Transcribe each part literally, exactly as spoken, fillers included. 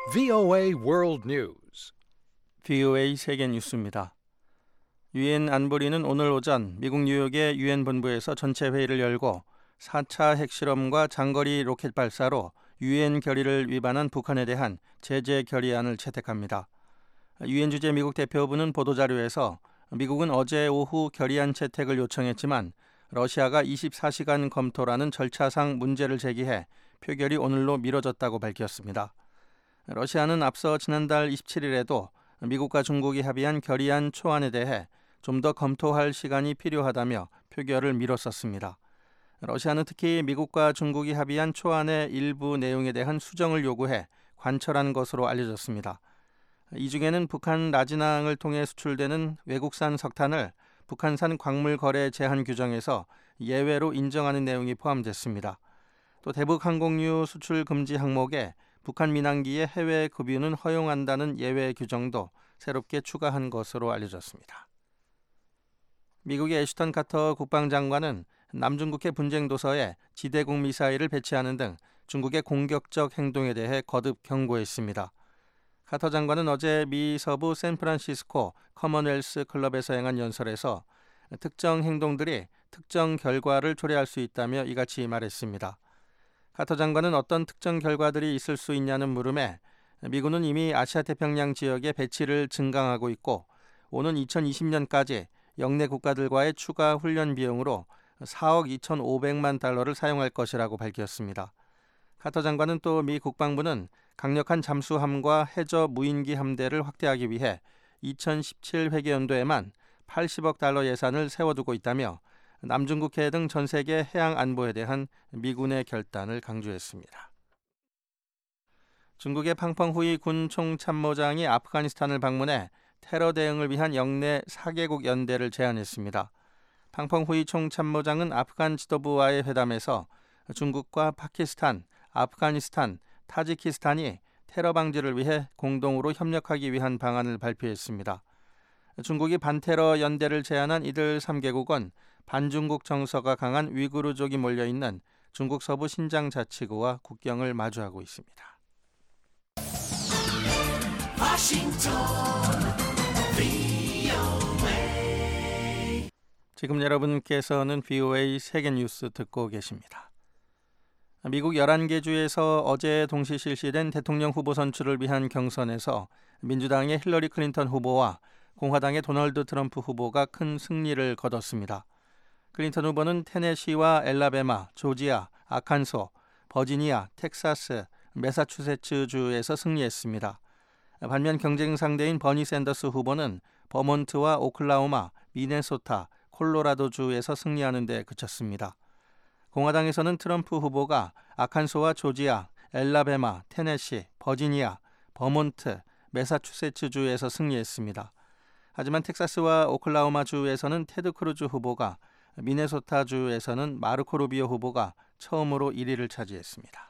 브이오에이 World News. 브이오에이 세계 뉴스입니다. 유엔 안보리는 오늘 오전 미국 뉴욕의 유엔 본부에서 전체 회의를 열고 사 차 핵실험과 장거리 로켓 발사로 유엔 결의를 위반한 북한에 대한 제재 결의안을 채택합니다. 유엔 주재 미국 대표부는 보도자료에서 미국은 어제 오후 결의안 채택을 요청했지만 러시아가 이십사 시간 검토라는 절차상 문제를 제기해 표결이 오늘로 미뤄졌다고 밝혔습니다. 러시아는 앞서 지난달 이십칠 일에도 미국과 중국이 합의한 결의안 초안에 대해 좀 더 검토할 시간이 필요하다며 표결을 미뤘었습니다. 러시아는 특히 미국과 중국이 합의한 초안의 일부 내용에 대한 수정을 요구해 관철한 것으로 알려졌습니다. 이 중에는 북한 라진항을 통해 수출되는 외국산 석탄을 북한산 광물 거래 제한 규정에서 예외로 인정하는 내용이 포함됐습니다. 또 대북 항공유 수출 금지 항목에 북한 민항기의 해외 급유는 허용한다는 예외 규정도 새롭게 추가한 것으로 알려졌습니다. 미국의 애슈턴 카터 국방장관은 남중국해 분쟁 도서에 지대공 미사일을 배치하는 등 중국의 공격적 행동에 대해 거듭 경고했습니다. 카터 장관은 어제 미 서부 샌프란시스코 커먼웰스 클럽에서 행한 연설에서 특정 행동들이 특정 결과를 초래할 수 있다며 이같이 말했습니다. 카터 장관은 어떤 특정 결과들이 있을 수 있냐는 물음에 미군은 이미 아시아태평양 지역에 배치를 증강하고 있고 오는 이천이십 년까지 영내 국가들과의 추가 훈련 비용으로 사억 이천오백만 달러를 사용할 것이라고 밝혔습니다. 카터 장관은 또 미 국방부는 강력한 잠수함과 해저 무인기 함대를 확대하기 위해 이천십칠 회계연도에만 팔십억 달러 예산을 세워두고 있다며 남중국해 등 전 세계 해양 안보에 대한 미군의 결단을 강조했습니다. 중국의 팡펑후이 군 총참모장이 아프가니스탄을 방문해 테러 대응을 위한 영내 사 개국 연대를 제안했습니다. 팡펑후이 총참모장은 아프간 지도부와의 회담에서 중국과 파키스탄, 아프가니스탄, 타지키스탄이 테러 방지를 위해 공동으로 협력하기 위한 방안을 발표했습니다. 중국이 반테러 연대를 제안한 이들 삼 개국은 반중국 정서가 강한 위구르족이 몰려있는 중국 서부 신장 자치구와 국경을 마주하고 있습니다. 지금 여러분께서는 브이오에이 세계 뉴스 듣고 계십니다. 미국 열한 개 주에서 어제 동시 실시된 대통령 후보 선출을 위한 경선에서 민주당의 힐러리 클린턴 후보와 공화당의 도널드 트럼프 후보가 큰 승리를 거뒀습니다. 클린턴 후보는 테네시와 엘라베마, 조지아, 아칸소, 버지니아, 텍사스, 매사추세츠주에서 승리했습니다. 반면 경쟁 상대인 버니 샌더스 후보는 버몬트와 오클라호마, 미네소타, 콜로라도주에서 승리하는 데 그쳤습니다. 공화당에서는 트럼프 후보가 아칸소와 조지아, 엘라베마, 테네시, 버지니아, 버몬트, 매사추세츠주에서 승리했습니다. 하지만 텍사스와 오클라호마주에서는 테드 크루즈 후보가, 미네소타주에서는 마르코 루비오 후보가 처음으로 일 위를 차지했습니다.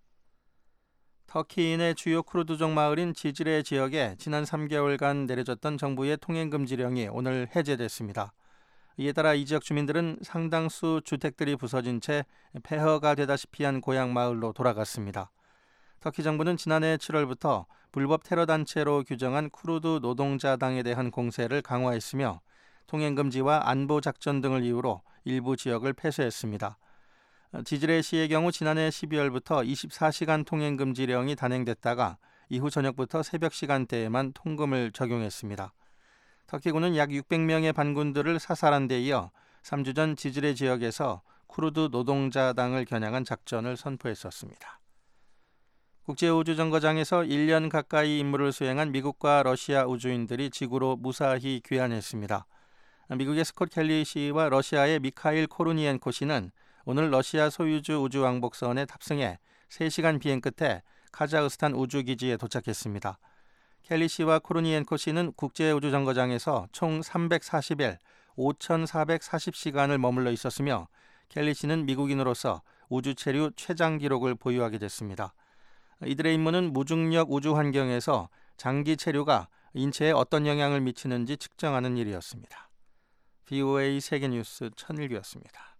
터키 내 주요 쿠르드족 마을인 지즈레 지역에 지난 삼 개월간 내려졌던 정부의 통행금지령이 오늘 해제됐습니다. 이에 따라 이 지역 주민들은 상당수 주택들이 부서진 채 폐허가 되다시피 한 고향 마을로 돌아갔습니다. 터키 정부는 지난해 칠월부터 불법 테러 단체로 규정한 쿠르드 노동자당에 대한 공세를 강화했으며 통행금지와 안보작전 등을 이유로 일부 지역을 폐쇄했습니다. 지즈레시의 경우 지난해 십이월부터 이십사 시간 통행금지령이 단행됐다가 이후 저녁부터 새벽 시간대에만 통금을 적용했습니다. 터키군은 약 육백 명의 반군들을 사살한 데 이어 삼 주 전 지즈레 지역에서 쿠르드 노동자당을 겨냥한 작전을 선포했었습니다. 국제우주정거장에서 일 년 가까이 임무를 수행한 미국과 러시아 우주인들이 지구로 무사히 귀환했습니다. 미국의 스콧 켈리 씨와 러시아의 미카일 코르니엔코 씨는 오늘 러시아 소유주 우주왕복선에 탑승해 세 시간 비행 끝에 카자흐스탄 우주기지에 도착했습니다. 켈리 씨와 코르니엔코 씨는 국제우주정거장에서 총 삼백사십 일, 오천사백사십 시간을 머물러 있었으며 켈리 씨는 미국인으로서 우주 체류 최장 기록을 보유하게 됐습니다. 이들의 임무는 무중력 우주 환경에서 장기 체류가 인체에 어떤 영향을 미치는지 측정하는 일이었습니다. 브이오에이 세계뉴스 천일규였습니다.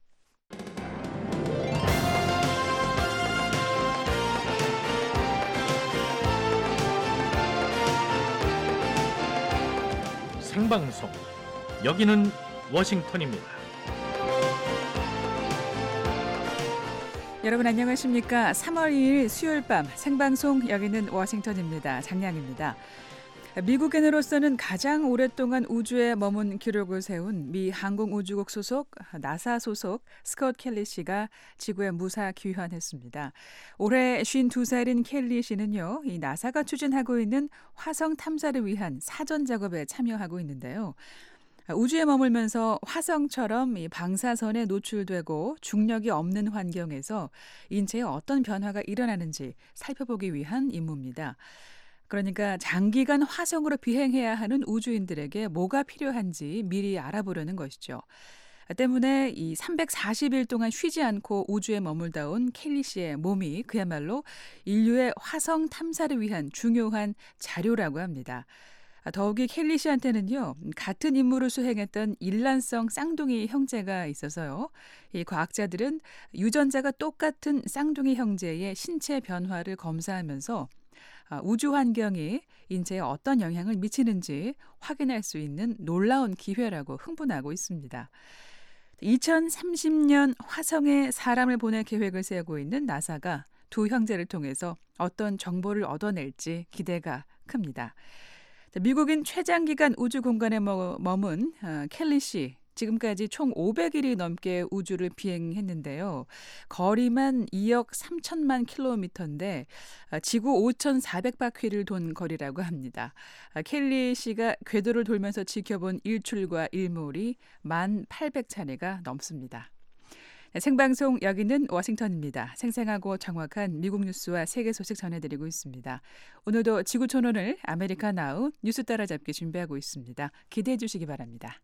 생방송. 여기는 워싱턴입니다. 여러분 안녕하십니까? 삼월 이일 수요일 밤 생방송 여기는 워싱턴입니다. 장량입니다. 미국인으로서는 가장 오랫동안 우주에 머문 기록을 세운 미 항공우주국 소속 나사 소속 스콧 켈리 씨가 지구에 무사 귀환했습니다. 올해 쉰두 살인 켈리 씨는요, 이 나사가 추진하고 있는 화성 탐사를 위한 사전 작업에 참여하고 있는데요. 우주에 머물면서 화성처럼 이 방사선에 노출되고 중력이 없는 환경에서 인체에 어떤 변화가 일어나는지 살펴보기 위한 임무입니다. 그러니까 장기간 화성으로 비행해야 하는 우주인들에게 뭐가 필요한지 미리 알아보려는 것이죠. 때문에 이 삼백사십 일 동안 쉬지 않고 우주에 머물다 온 켈리 씨의 몸이 그야말로 인류의 화성 탐사를 위한 중요한 자료라고 합니다. 더욱이 켈리 씨한테는요, 같은 임무를 수행했던 일란성 쌍둥이 형제가 있어서요. 이 과학자들은 유전자가 똑같은 쌍둥이 형제의 신체 변화를 검사하면서 우주 환경이 인체에 어떤 영향을 미치는지 확인할 수 있는 놀라운 기회라고 흥분하고 있습니다. 이천삼십 년 화성에 사람을 보낼 계획을 세우고 있는 나사가 두 형제를 통해서 어떤 정보를 얻어낼지 기대가 큽니다. 미국인 최장기간 우주 공간에 머문 켈리 씨, 지금까지 총 오백 일이 넘게 우주를 비행했는데요. 거리만 이억 삼천만 킬로미터인데 지구 오천사백 바퀴를 돈 거리라고 합니다. 켈리 씨가 궤도를 돌면서 지켜본 일출과 일몰이 만 팔백 차례가 넘습니다. 생방송 여기는 워싱턴입니다. 생생하고 정확한 미국 뉴스와 세계 소식 전해드리고 있습니다. 오늘도 지구촌원을 아메리카 나우 뉴스 따라잡기 준비하고 있습니다. 기대해 주시기 바랍니다.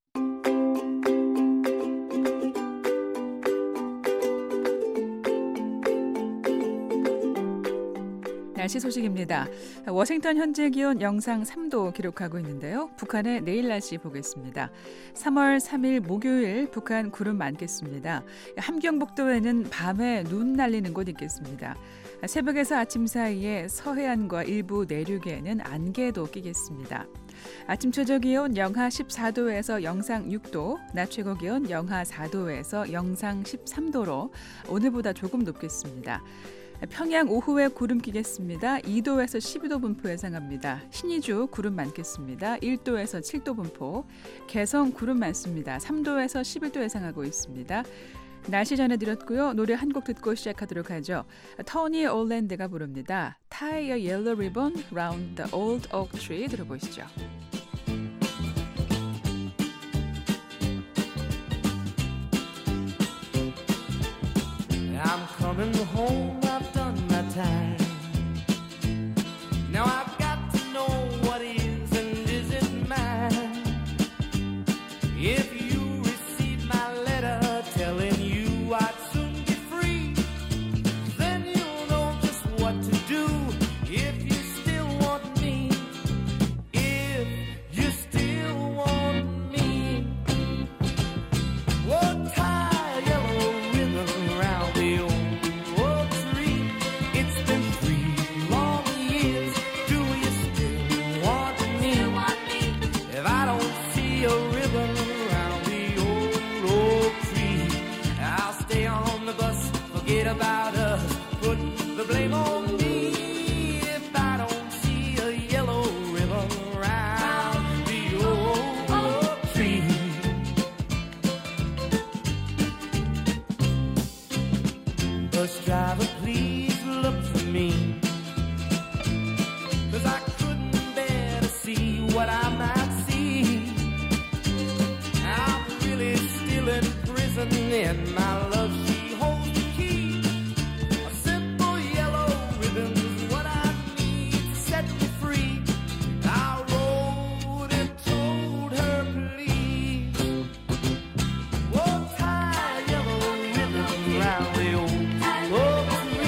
날씨 소식입니다. 워싱턴 현재 기온 영상 삼 도 기록하고 있는데요. 북한의 내일 날씨 보겠습니다. 삼월 삼일 목요일 북한 구름 많겠습니다. 함경북도에는 밤에 눈 날리는 곳 있겠습니다. 새벽에서 아침 사이에 서해안과 일부 내륙에는 안개도 끼겠습니다. 아침 최저 기온 영하 십사 도에서 영상 육 도, 낮 최고 기온 영하 사 도에서 영상 십삼 도로 오늘보다 조금 높겠습니다. 평양 오후에 구름 끼겠습니다. 이 도에서 십이 도 분포 예상합니다. 신의주 구름 많겠습니다. 일 도에서 칠 도 분포. 개성 구름 많습니다. 삼 도에서 십일 도 예상하고 있습니다. 날씨 전해드렸고요. 노래 한 곡 듣고 시작하도록 하죠. 토니 올랜드가 부릅니다. Tie a yellow ribbon round the old oak tree 들어보시죠. I'm coming home, I've done my time. Now I've got to know what is and isn't mine. If you receive my letter telling you I'd soon be free, then you'll know just what to do if you still want me. If you still want me. Oh, tie a yellow ribbon around the old oak tree. It's been three long years. Do you still want me? If I don't see a ribbon around the old oak tree, I'll stay on the bus, forget about us, put the blame on me. If I don't see a yellow ribbon around the old oak tree. Bus driver, please look for me, 'cause I couldn't bear to see what I might see. I'm really still in prison and my love, she holds the key. A simple yellow ribbon's what I need to set me free. I wrote and told her, please, oh, tie a yellow ribbon round the old oak tree.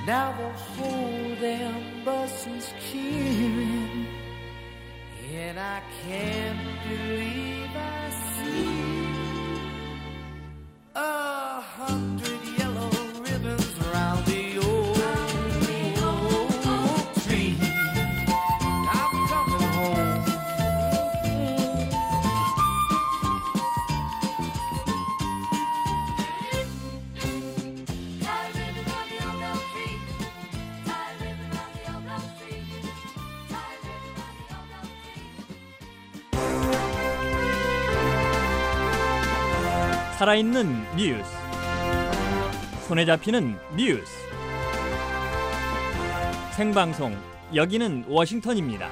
Now the whole damn bus is clearing, and I can't believe I see a hundred yellow ribbons around the old tree. I'm coming home. 살아있는 뉴스, 손에 잡히는 뉴스, 생방송, 여기는 워싱턴입니다.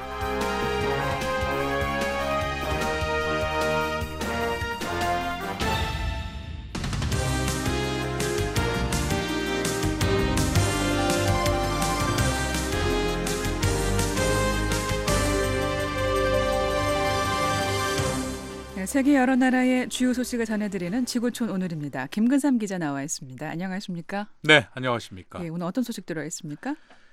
세계 여러 나라의 주요 소식을 전해드리는 지구촌 오늘입니다. 김근삼 기자 나와 있습니다. 안녕하십니까? 네, 안녕하십니까? 예, 오늘 어떤 소식 들어 있습니까?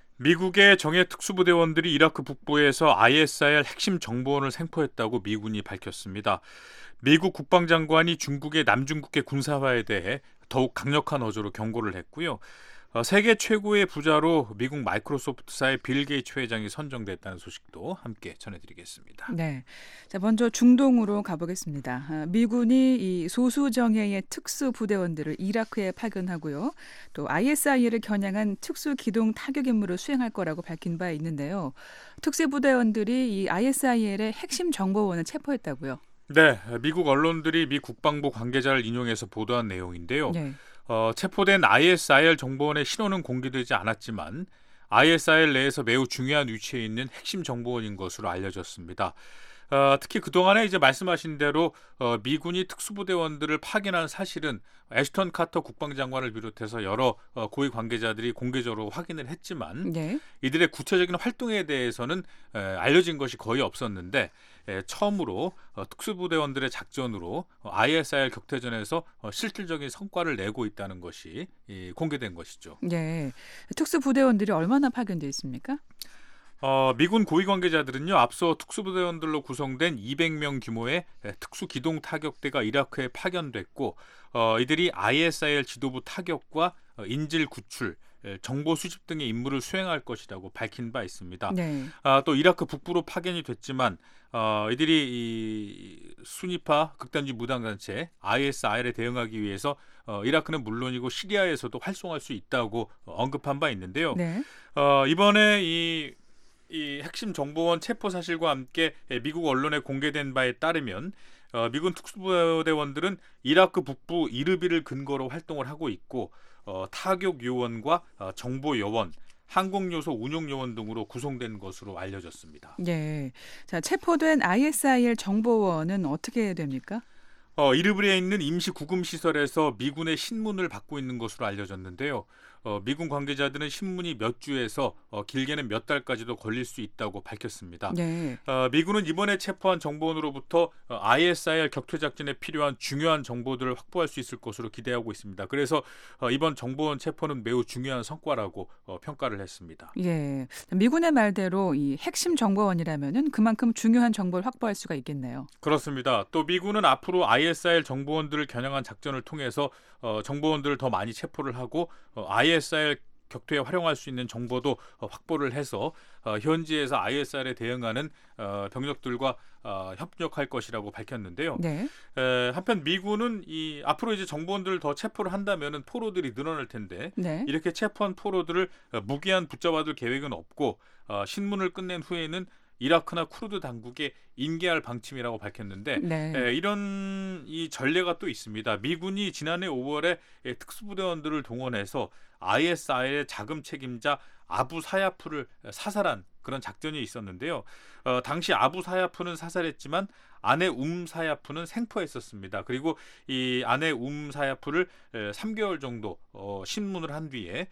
미국의 정예 특수부대원들이 이라크 북부에서 아이에스아이알 핵심 정보원을 생포했다고 미군이 밝혔습니다. 미국 국방장관이 중국의 남중국해 군사화에 대해 더욱 강력한 어조로 경고를 했고요. 어, 세계 최고의 부자로 미국 마이크로소프트사의 빌 게이츠 회장이 선정됐다는 소식도 함께 전해드리겠습니다. 네, 자 먼저 중동으로 가보겠습니다. 아, 미군이 이 소수 정예의 특수 부대원들을 이라크에 파견하고요, 또 아이에스아이를 겨냥한 특수 기동 타격 임무를 수행할 거라고 밝힌 바 있는데요. 특수 부대원들이 이 아이에스아이엘의 핵심 정보원을 체포했다고요? 네, 미국 언론들이 미 국방부 관계자를 인용해서 보도한 내용인데요. 네. 어, 체포된 아이에스아이알 정보원의 신원은 공개되지 않았지만 아이에스아이알 내에서 매우 중요한 위치에 있는 핵심 정보원인 것으로 알려졌습니다. 어, 특히 그동안에 이제 말씀하신 대로 어, 미군이 특수부대원들을 파견한 사실은 애슈턴 카터 국방장관을 비롯해서 여러 어, 고위 관계자들이 공개적으로 확인을 했지만 네. 이들의 구체적인 활동에 대해서는 에, 알려진 것이 거의 없었는데 에, 처음으로 어, 특수부대원들의 작전으로 어, 아이에스아이알 격퇴전에서 어, 실질적인 성과를 내고 있다는 것이 이, 공개된 것이죠. 네. 특수 부대원들이 얼마나 파견돼 있습니까? 어, 미군 고위 관계자들은요, 앞서 특수부대원들로 구성된 이백 명 규모의 특수 기동 타격대가 이라크에 파견됐고, 어, 이들이 아이에스아이알 지도부 타격과 어, 인질 구출, 정보 수집 등의 임무를 수행할 것이라고 밝힌 바 있습니다. 네. 아, 또 이라크 북부로 파견이 됐지만 어, 이들이 이 순위파 극단주의 무당단체 아이에스아이알에 대응하기 위해서 어, 이라크는 물론이고 시리아에서도 활동할 수 있다고 언급한 바 있는데요. 네. 어, 이번에 이 이 핵심 정보원 체포 사실과 함께 미국 언론에 공개된 바에 따르면 어, 미군 특수부대원들은 이라크 북부 이르빌을 근거로 활동을 하고 있고 어, 타격 요원과 어, 정보 요원, 항공 요소 운용 요원 등으로 구성된 것으로 알려졌습니다. 네. 자, 체포된 아이에스아이엘 정보원은 어떻게 됩니까? 어, 이르빌에 있는 임시 구금 시설에서 미군의 신문을 받고 있는 것으로 알려졌는데요. 어, 미군 관계자들은 신문이 몇 주에서 어, 길게는 몇 달까지도 걸릴 수 있다고 밝혔습니다. 네. 어, 미군은 이번에 체포한 정보원으로부터 어, 아이에스아이알 격퇴 작전에 필요한 중요한 정보들을 확보할 수 있을 것으로 기대하고 있습니다. 그래서 어, 이번 정보원 체포는 매우 중요한 성과라고 어, 평가를 했습니다. 예. 미군의 말대로 이 핵심 정보원이라면은 그만큼 중요한 정보를 확보할 수가 있겠네요. 그렇습니다. 또 미군은 앞으로 아이에스아이알 정보원들을 겨냥한 작전을 통해서 어, 정보원들을 더 많이 체포를 하고 어, 아이에스아이알 격퇴에 활용할 수 있는 정보도 어, 확보를 해서 어, 현지에서 아이에스아이알에 대응하는 어, 병력들과 어, 협력할 것이라고 밝혔는데요. 네. 에, 한편 미군은 이 앞으로 이제 정보원들을 더 체포를 한다면은 포로들이 늘어날 텐데 네. 이렇게 체포한 포로들을 어, 무기한 붙잡아둘 계획은 없고 어, 신문을 끝낸 후에는 이라크나 쿠르드 당국에 인계할 방침이라고 밝혔는데 네. 에, 이런 이 전례가 또 있습니다. 미군이 지난해 오월에 에, 특수부대원들을 동원해서 아이에스아이알의 자금 책임자 아부 사야프를 사살한 그런 작전이 있었는데요. 어, 당시 아부 사야프는 사살했지만 아내 움 사야프는 생포했었습니다. 그리고 이 아내 움 사야프를 에, 삼 개월 정도 어, 신문을 한 뒤에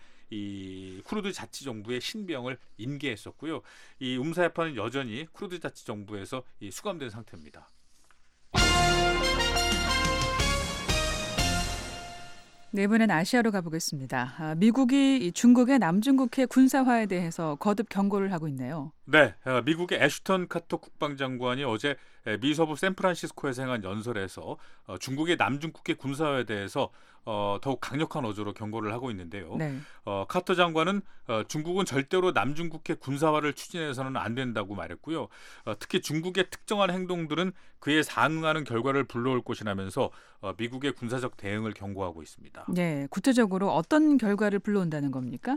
이 쿠르드 자치정부의 신병을 인계했었고요. 이 움사야파는 여전히 쿠르드 자치정부에서 이 수감된 상태입니다. 네, 이번엔 아시아로 가보겠습니다. 아, 미국이 이 중국의 남중국해 군사화에 대해서 거듭 경고를 하고 있네요. 네, 어, 미국의 애슈턴 카터 국방장관이 어제 에, 미 서부 샌프란시스코에서 행한 연설에서 어, 중국의 남중국해 군사화에 대해서 어, 더욱 강력한 어조로 경고를 하고 있는데요. 네. 어, 카터 장관은 어, 중국은 절대로 남중국해 군사화를 추진해서는 안 된다고 말했고요. 어, 특히 중국의 특정한 행동들은 그에 상응하는 결과를 불러올 것이라면서 어, 미국의 군사적 대응을 경고하고 있습니다. 네, 구체적으로 어떤 결과를 불러온다는 겁니까?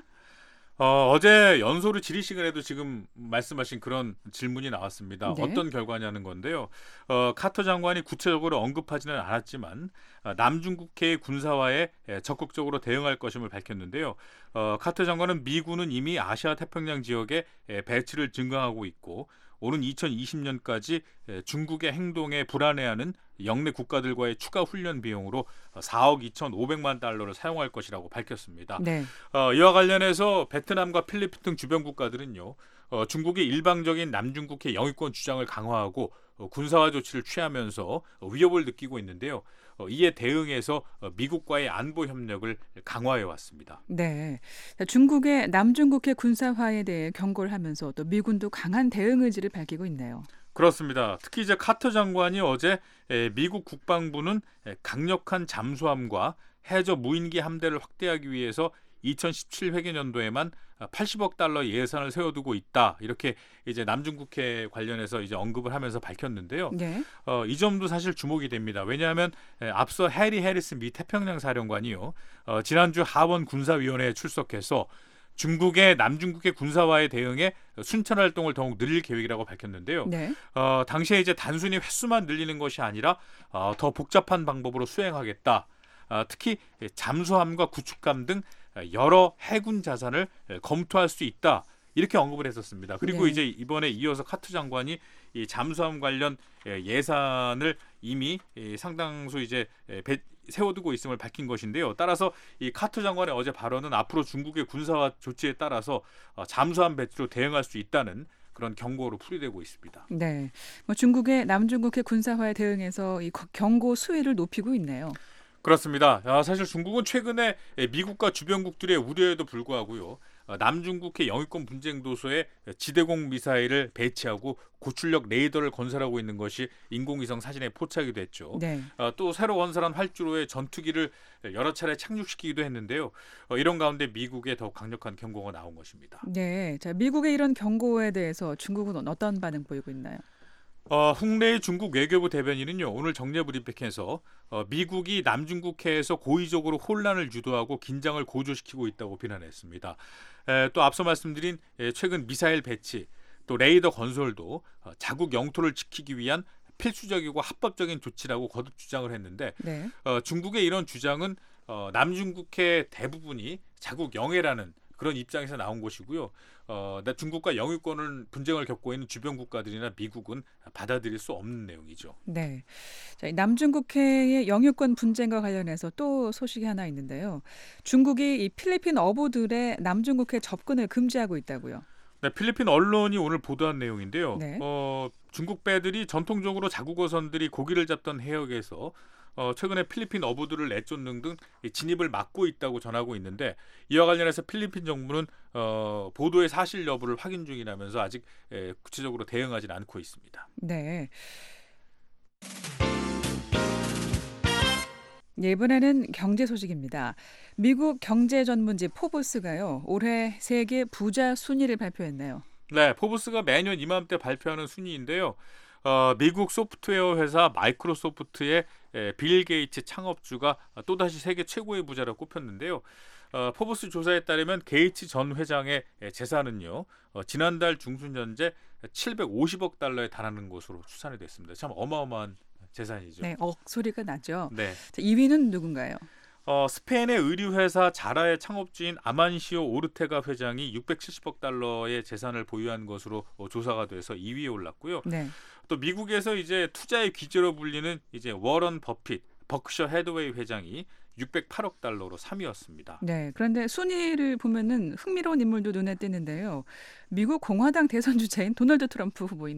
어, 어제 연소를 질의 시간에도 지금 말씀하신 그런 질문이 나왔습니다. 네. 어떤 결과냐는 건데요. 어, 카터 장관이 구체적으로 언급하지는 않았지만 어, 남중국해의 군사화에 예, 적극적으로 대응할 것임을 밝혔는데요. 어, 카터 장관은 미군은 이미 아시아 태평양 지역에 예, 배치를 증강하고 있고 오는 이천이십 년까지 예, 중국의 행동에 불안해하는 영내 국가들과의 추가 훈련 비용으로 사억 이천오백만 달러를 사용할 것이라고 밝혔습니다. 네. 어, 이와 관련해서 베트남과 필리핀 등 주변 국가들은요, 어, 중국의 일방적인 남중국해 영유권 주장을 강화하고 어, 군사화 조치를 취하면서 어, 위협을 느끼고 있는데요. 어, 이에 대응해서 어, 미국과의 안보 협력을 강화해 왔습니다. 네. 자, 중국의 남중국해 군사화에 대해 경고를 하면서 또 미군도 강한 대응 의지를 밝히고 있네요. 그렇습니다. 특히 이제 카터 장관이 어제 에, 미국 국방부는 에, 강력한 잠수함과 해저 무인기 함대를 확대하기 위해서 이천십칠 회계년도에만 팔십억 달러 예산을 세워두고 있다. 이렇게 이제 남중국해 관련해서 이제 언급을 하면서 밝혔는데요. 네. 어, 이 점도 사실 주목이 됩니다. 왜냐하면 에, 앞서 해리 해리스 미 태평양 사령관이요. 어, 지난주 하원 군사위원회에 출석해서 중국의 남중국해 군사화에 대응해 순찰 활동을 더욱 늘릴 계획이라고 밝혔는데요. 네. 어, 당시에 이제 단순히 횟수만 늘리는 것이 아니라 어, 더 복잡한 방법으로 수행하겠다. 어, 특히 잠수함과 구축함 등 여러 해군 자산을 검토할 수 있다. 이렇게 언급을 했었습니다. 그리고 네. 이제 이번에 이어서 카트 장관이 이 잠수함 관련 예산을 이미 상당수 이제 배, 세워두고 있음을 밝힌 것인데요. 따라서 이 카트 장관의 어제 발언은 앞으로 중국의 군사화 조치에 따라서 잠수함 배치로 대응할 수 있다는 그런 경고로 풀이되고 있습니다. 네. 뭐 중국의 남중국해 군사화에 대응해서 이 거- 경고 수위를 높이고 있네요. 그렇습니다. 아, 사실 중국은 최근에 미국과 주변국들의 우려에도 불구하고요. 남중국해 영유권 분쟁 도소에 지대공 미사일을 배치하고 고출력 레이더를 건설하고 있는 것이 인공위성 사진에 포착이 됐죠. 네. 어, 또 새로 건설한 활주로에 전투기를 여러 차례 착륙시키기도 했는데요. 어, 이런 가운데 미국의 더욱 강력한 경고가 나온 것입니다. 네. 자, 미국의 이런 경고에 대해서 중국은 어떤 반응 보이고 있나요? 어, 홍래의 중국 외교부 대변인은요, 오늘 정례 브리핑에서 어, 미국이 남중국해에서 고의적으로 혼란을 유도하고 긴장을 고조시키고 있다고 비난했습니다. 에, 또 앞서 말씀드린 에, 최근 미사일 배치, 또 레이더 건설도 어, 자국 영토를 지키기 위한 필수적이고 합법적인 조치라고 거듭 주장을 했는데 네. 어, 중국의 이런 주장은 어, 남중국해 대부분이 자국 영해라는 그런 입장에서 나온 것이고요. 어, 중국과 영유권을 분쟁을 겪고 있는 주변 국가들이나 미국은 받아들일 수 없는 내용이죠. 네. 자, 이 남중국해의 영유권 분쟁과 관련해서 또 소식이 하나 있는데요. 중국이 이 필리핀 어부들의 남중국해 접근을 금지하고 있다고요. 네, 필리핀 언론이 오늘 보도한 내용인데요. 네. 어, 중국 배들이 전통적으로 자국 어선들이 고기를 잡던 해역에서 어, 최근에 필리핀 어부들을 내쫓는 등 진입을 막고 있다고 전하고 있는데 이와 관련해서 필리핀 정부는 어, 보도의 사실 여부를 확인 중이라면서 아직 에, 구체적으로 대응하지는 않고 있습니다. 네. 네, 이번에는 경제 소식입니다. 미국 경제 전문지 포브스가요, 올해 세계 부자 순위를 발표했네요. 네, 포브스가 매년 이맘때 발표하는 순위인데요. 어, 미국 소프트웨어 회사 마이크로소프트의 에, 빌 게이츠 창업주가 또다시 세계 최고의 부자로 꼽혔는데요. 어, 포브스 조사에 따르면 게이츠 전 회장의 재산은요, 어, 지난달 중순 현재 칠백오십억 달러에 달하는 것으로 추산이 됐습니다. 참 어마어마한 재산이죠. 네, 억 소리가 나죠. 네. 자, 이 위는 누군가요? 어, 스페인의 의류회사 자라의 창업주인 아만시오 오르테가 회장이 육백칠십억 달러의 재산을 보유한 것으로 어, 조사가 돼서 이 위에 올랐고요. 네. 또 미국에서 이제 투자의 귀재로 불리는 이제 워런 버핏, 버크셔 헤드웨이 회장이 육백팔억 달러로 삼 위였습니다. 네. 그런데 순위를 보면은 흥미로운 인물도 눈에 띄는데요. 미국 공화당 대선 주자인 도널드 트럼프 후보이네요.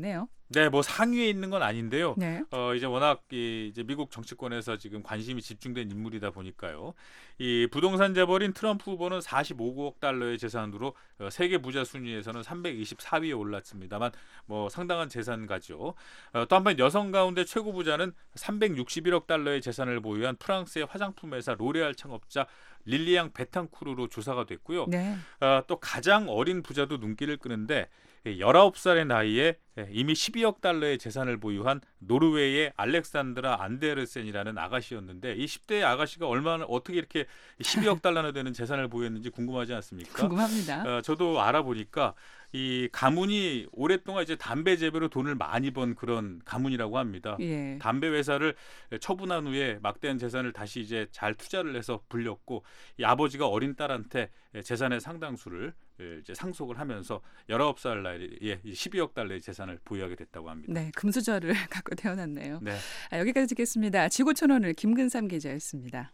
네, 뭐 상위에 있는 건 아닌데요. 네. 어, 이제 워낙 이, 이제 미국 정치권에서 지금 관심이 집중된 인물이다 보니까요. 이 부동산 재벌인 트럼프 후보는 사십오억 달러의 재산으로 어, 세계 부자 순위에서는 삼백이십사 위에 올랐습니다만 뭐 상당한 재산가죠. 어, 또 한번 여성 가운데 최고 부자는 삼백육십일억 달러의 재산을 보유한 프랑스의 화장품 회사 로레알 창업자 릴리앙 베탕쿠르로 조사가 됐고요. 네. 어, 또 가장 어린 부자도 눈길을 끄는데 열아홉 살의 나이에 이미 십이억 달러의 재산을 보유한 노르웨이의 알렉산드라 안데르센이라는 아가씨였는데 이 십 대의 아가씨가 얼마나 어떻게 이렇게 십이억 달러나 되는 재산을 보유했는지 궁금하지 않습니까? 궁금합니다. 어, 저도 알아보니까 이 가문이 오랫동안 이제 담배 재배로 돈을 많이 번 그런 가문이라고 합니다. 예. 담배 회사를 처분한 후에 막대한 재산을 다시 이제 잘 투자를 해서 불렸고 이 아버지가 어린 딸한테 재산의 상당수를 이제 상속을 하면서 열아홉 살 나이에 십이억 달러의 재산을 보유하게 됐다고 합니다. 네, 금수저를 갖고 태어났네요. 네. 아, 여기까지 듣겠습니다. 지구촌오늘 김근삼 기자였습니다.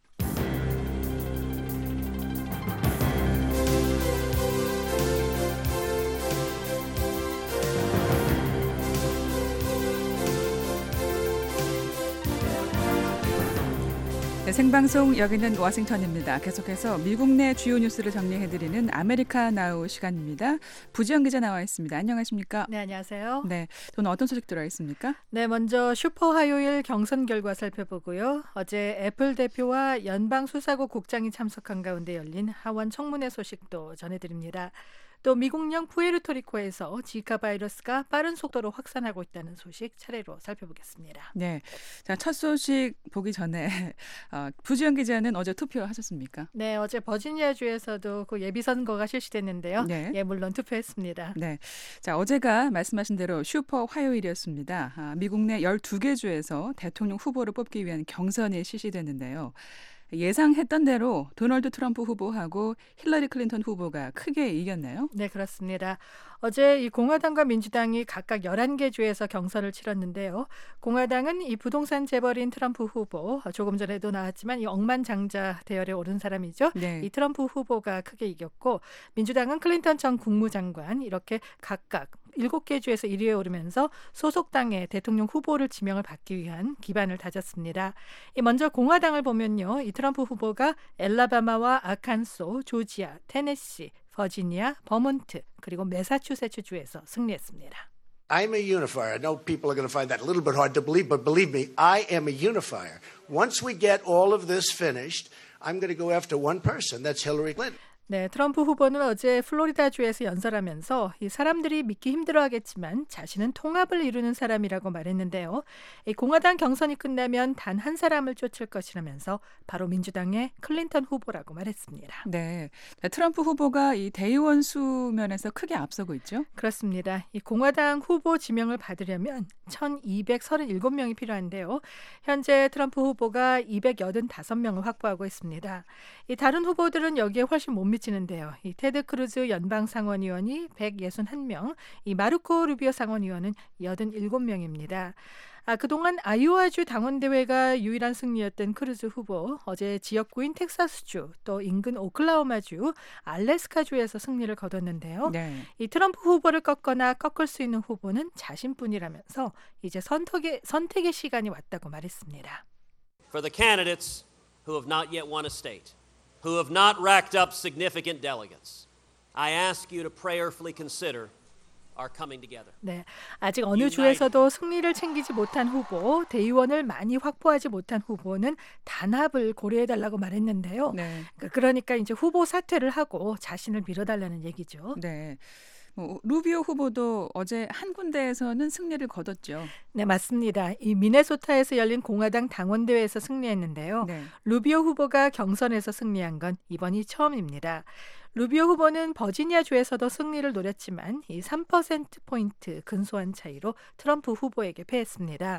네, 생방송 여기는 워싱턴입니다. 계속해서 미국 내 주요 뉴스를 정리해드리는 아메리카 나우 시간입니다. 부지영 기자 나와 있습니다. 안녕하십니까? 네, 안녕하세요. 네, 오늘 어떤 소식 들어 있습니까? 네, 먼저 슈퍼 화요일 경선 결과 살펴보고요. 어제 애플 대표와 연방수사국 국장이 참석한 가운데 열린 하원 청문회 소식도 전해드립니다. 또 미국령 푸에르토리코에서 지카 바이러스가 빠른 속도로 확산하고 있다는 소식 차례로 살펴보겠습니다. 네, 자, 첫 소식 보기 전에 어, 부지영 기자는 어제 투표하셨습니까? 네, 어제 버지니아주에서도 그 예비선거가 실시됐는데요. 네. 예, 물론 투표했습니다. 네, 자, 어제가 말씀하신 대로 슈퍼 화요일이었습니다. 아, 미국 내 열두 개 주에서 대통령 후보를 뽑기 위한 경선이 실시됐는데요. 예상했던 대로 도널드 트럼프 후보하고 힐러리 클린턴 후보가 크게 이겼나요? 네, 그렇습니다. 어제 이 공화당과 민주당이 각각 열한 개 주에서 경선을 치렀는데요. 공화당은 이 부동산 재벌인 트럼프 후보, 조금 전에도 나왔지만 이 억만장자 대열에 오른 사람이죠. 네. 이 트럼프 후보가 크게 이겼고, 민주당은 클린턴 전 국무장관 이렇게 각각 일곱 개 주에서 일 위에 오르면서 소속 당의 대통령 후보를 지명을 받기 위한 기반을 다졌습니다. 이 먼저 공화당을 보면요, 이 트럼프 후보가 엘라바마와 아칸소, 조지아, 테네시, 버지니아, 버몬트 그리고 매사추세츠 주에서 승리했습니다. I'm a unifier. I know people are going to find that a little bit hard to believe, but believe me, I am a unifier. Once we get all of this finished, I'm going to go after one person. That's Hillary Clinton. 네, 트럼프 후보는 어제 플로리다주에서 연설하면서 이 사람들이 믿기 힘들어하겠지만 자신은 통합을 이루는 사람이라고 말했는데요. 이 공화당 경선이 끝나면 단 한 사람을 쫓을 것이라면서 바로 민주당의 클린턴 후보라고 말했습니다. 네, 트럼프 후보가 이 대의원 수면에서 크게 앞서고 있죠? 그렇습니다. 이 공화당 후보 지명을 받으려면 천이백삼십칠 명이 필요한데요. 현재 트럼프 후보가 이백팔십오 명을 확보하고 있습니다. 이 다른 후보들은 여기에 훨씬 못 미치는데요. 이 테드 크루즈 연방 상원의원이 백육십일 명, 이 마르코 루비오 상원의원은 팔십칠 명입니다. 아, 그동안 아이오와주 당원대회가 유일한 승리였던 크루즈 후보, 어제 지역구인 텍사스주, 또 인근 오클라호마주, 알래스카주에서 승리를 거뒀는데요. 네. 이 트럼프 후보를 꺾거나 꺾을 수 있는 후보는 자신뿐이라면서 이제 선택의, 선택의 시간이 왔다고 말했습니다. For the candidates who have not yet won a state, who have not racked up significant delegates, I ask you to prayerfully consider are coming together. 네, 아직 어느 주에서도 승리를 챙기지 못한 후보, 대의원을 많이 확보하지 못한 후보는 단합을 고려해달라고 말했는데요. 네. 그러니까 이제 후보 사퇴를 하고 자신을 밀어달라는 얘기죠. 네. 뭐, 루비오 후보도 어제 한 군데에서는 승리를 거뒀죠. 네, 맞습니다. 이 미네소타에서 열린 공화당 당원대회에서 승리했는데요. 네. 루비오 후보가 경선에서 승리한 건 이번이 처음입니다. 루비오 후보는 버지니아주에서도 승리를 노렸지만 이 삼 퍼센트 포인트 근소한 차이로 트럼프 후보에게 패했습니다.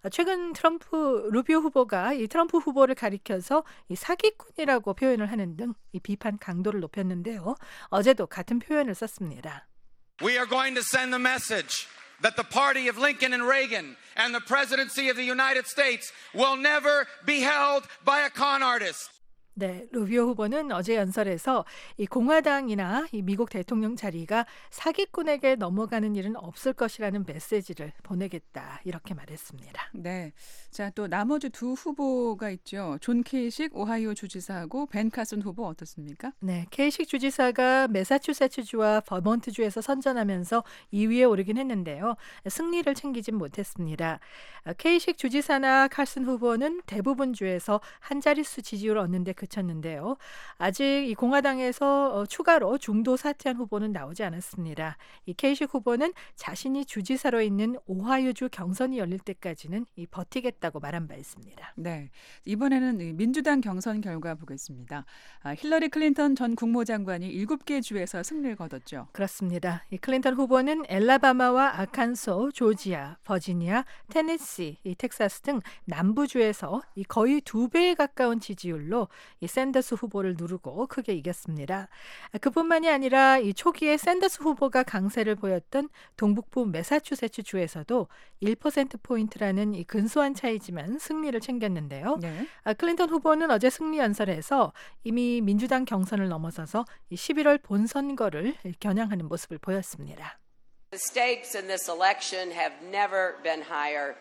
최근 트럼프 루비오 후보가 이 트럼프 후보를 가리켜서 이 사기꾼이라고 표현을 하는 등 이 비판 강도를 높였는데요. 어제도 같은 표현을 썼습니다. We are going to send the message that the party of Lincoln and Reagan and the presidency of the United States will never be held by a con artist. 네, 루비오 후보는 어제 연설에서 이 공화당이나 이 미국 대통령 자리가 사기꾼에게 넘어가는 일은 없을 것이라는 메시지를 보내겠다 이렇게 말했습니다. 네, 자 또 나머지 두 후보가 있죠. 존 케이식 오하이오 주지사하고 벤 카슨 후보 어떻습니까? 네, 케이식 주지사가 매사추세츠주와 버몬트주에서 선전하면서 이 위에 오르긴 했는데요. 승리를 챙기진 못했습니다. 케이식 주지사나 칼슨 후보는 대부분 주에서 한 자릿수 지지율을 얻는데 그쳤는데요. 아직 이 공화당에서 추가로 중도 사퇴한 후보는 나오지 않았습니다. 이 케이식 후보는 자신이 주지사로 있는 오하이오주 경선이 열릴 때까지는 이 버티겠다고 말한 바 있습니다. 네, 이번에는 민주당 경선 결과 보겠습니다. 아, 힐러리 클린턴 전 국무장관이 일곱 개 주에서 승리를 거뒀죠. 그렇습니다. 이 클린턴 후보는 엘라바마와 아칸소, 조지아, 버지니아, 테네시, 이 텍사스 등 남부주에서 이 거의 두 배에 가까운 지지율로 이 샌더스 후보를 누르고 크게 이겼습니다. 그뿐만이 아니라 이 초기에 샌더스 후보가 강세를 보였던 동북부 매사추세츠 주에서도 일 퍼센트 포인트라는 이 근소한 차이지만 승리를 챙겼는데요. 네. 아, 클린턴 후보는 어제 승리 연설에서 이미 민주당 경선을 넘어서서 이 십일월 본선거를 겨냥하는 모습을 보였습니다. The stakes in this election have never been higher,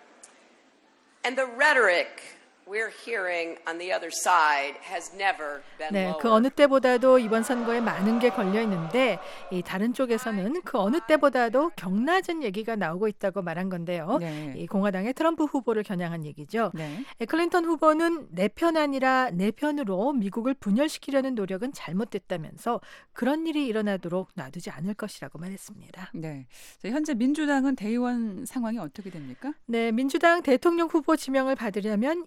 and the rhetoric we're hearing on the other side has never been 네, lower. 그 어느 때보다도 이번 선거에 많은 게 걸려 있는데 이 다른 쪽에서는 그 어느 때보다도 격낮은 얘기가 나오고 있다고 말한 건데요. 네. 이 공화당의 트럼프 후보를 겨냥한 얘기죠. 네. 클린턴 후보는 내 편 아니라 내 편으로 미국을 분열시키려는 노력은 잘못됐다면서 그런 일이 일어나도록 놔두지 않을 것이라고 말했습니다. 네. 자, 현재 민주당은 대의원 상황이 어떻게 됩니까? 네, 민주당 대통령 후보 지명을 받으려면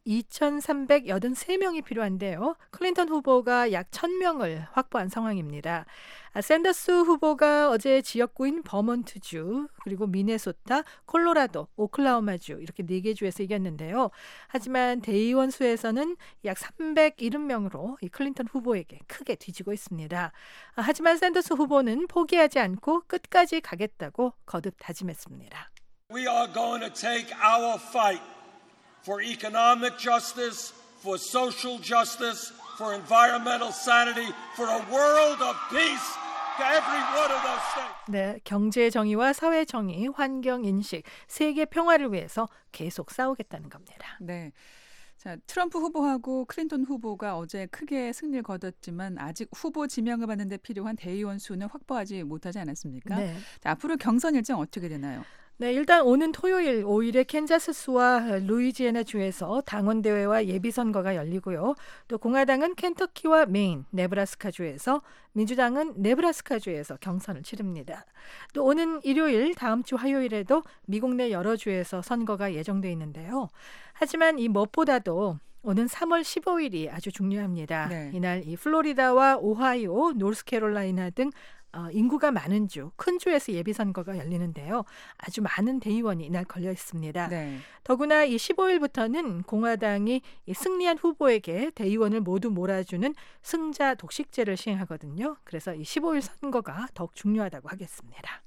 이천삼백팔십삼 명이 필요한데요. 클린턴 후보가 약 천 명을 확보한 상황입니다. 아, 샌더스 후보가 어제 지역구인 버몬트주, 그리고 미네소타, 콜로라도, 오클라호마주 이렇게 네 개 주에서 이겼는데요. 하지만 대의원 수에서는 약 삼백칠십 명으로 이 클린턴 후보에게 크게 뒤지고 있습니다. 아, 하지만 샌더스 후보는 포기하지 않고 끝까지 가겠다고 거듭 다짐했습니다. We are going to take our fight for economic justice, for social justice, for environmental sanity, for a world of peace to every one of those states. 네, 경제 정의와 사회 정의, 환경 인식, 세계 평화를 위해서 계속 싸우겠다는 겁니다. 네. 자, 트럼프 후보하고 클린턴 후보가 어제 크게 승리를 거뒀지만 아직 후보 지명을 받는 데 필요한 대의원 수는 확보하지 못하지 않았습니까? 네. 자, 앞으로 경선 일정 어떻게 되나요? 네, 일단 오는 토요일 오 일에 캔자스주와 루이지애나 주에서 당원 대회와 예비 선거가 열리고요. 또 공화당은 켄터키와 메인, 네브라스카 주에서, 민주당은 네브라스카 주에서 경선을 치릅니다. 또 오는 일요일 다음 주 화요일에도 미국 내 여러 주에서 선거가 예정돼 있는데요. 하지만 이 무엇보다도 오는 삼월 십오일이 아주 중요합니다. 네. 이날 이 플로리다와 오하이오, 노스캐롤라이나 등 어, 인구가 많은 주, 큰 주에서 예비선거가 열리는데요. 아주 많은 대의원이 이날 걸려 있습니다. 네. 더구나 이 십오일부터는 공화당이 이 승리한 후보에게 대의원을 모두 몰아주는 승자 독식제를 시행하거든요. 그래서 이 십오일 선거가 더욱 중요하다고 하겠습니다.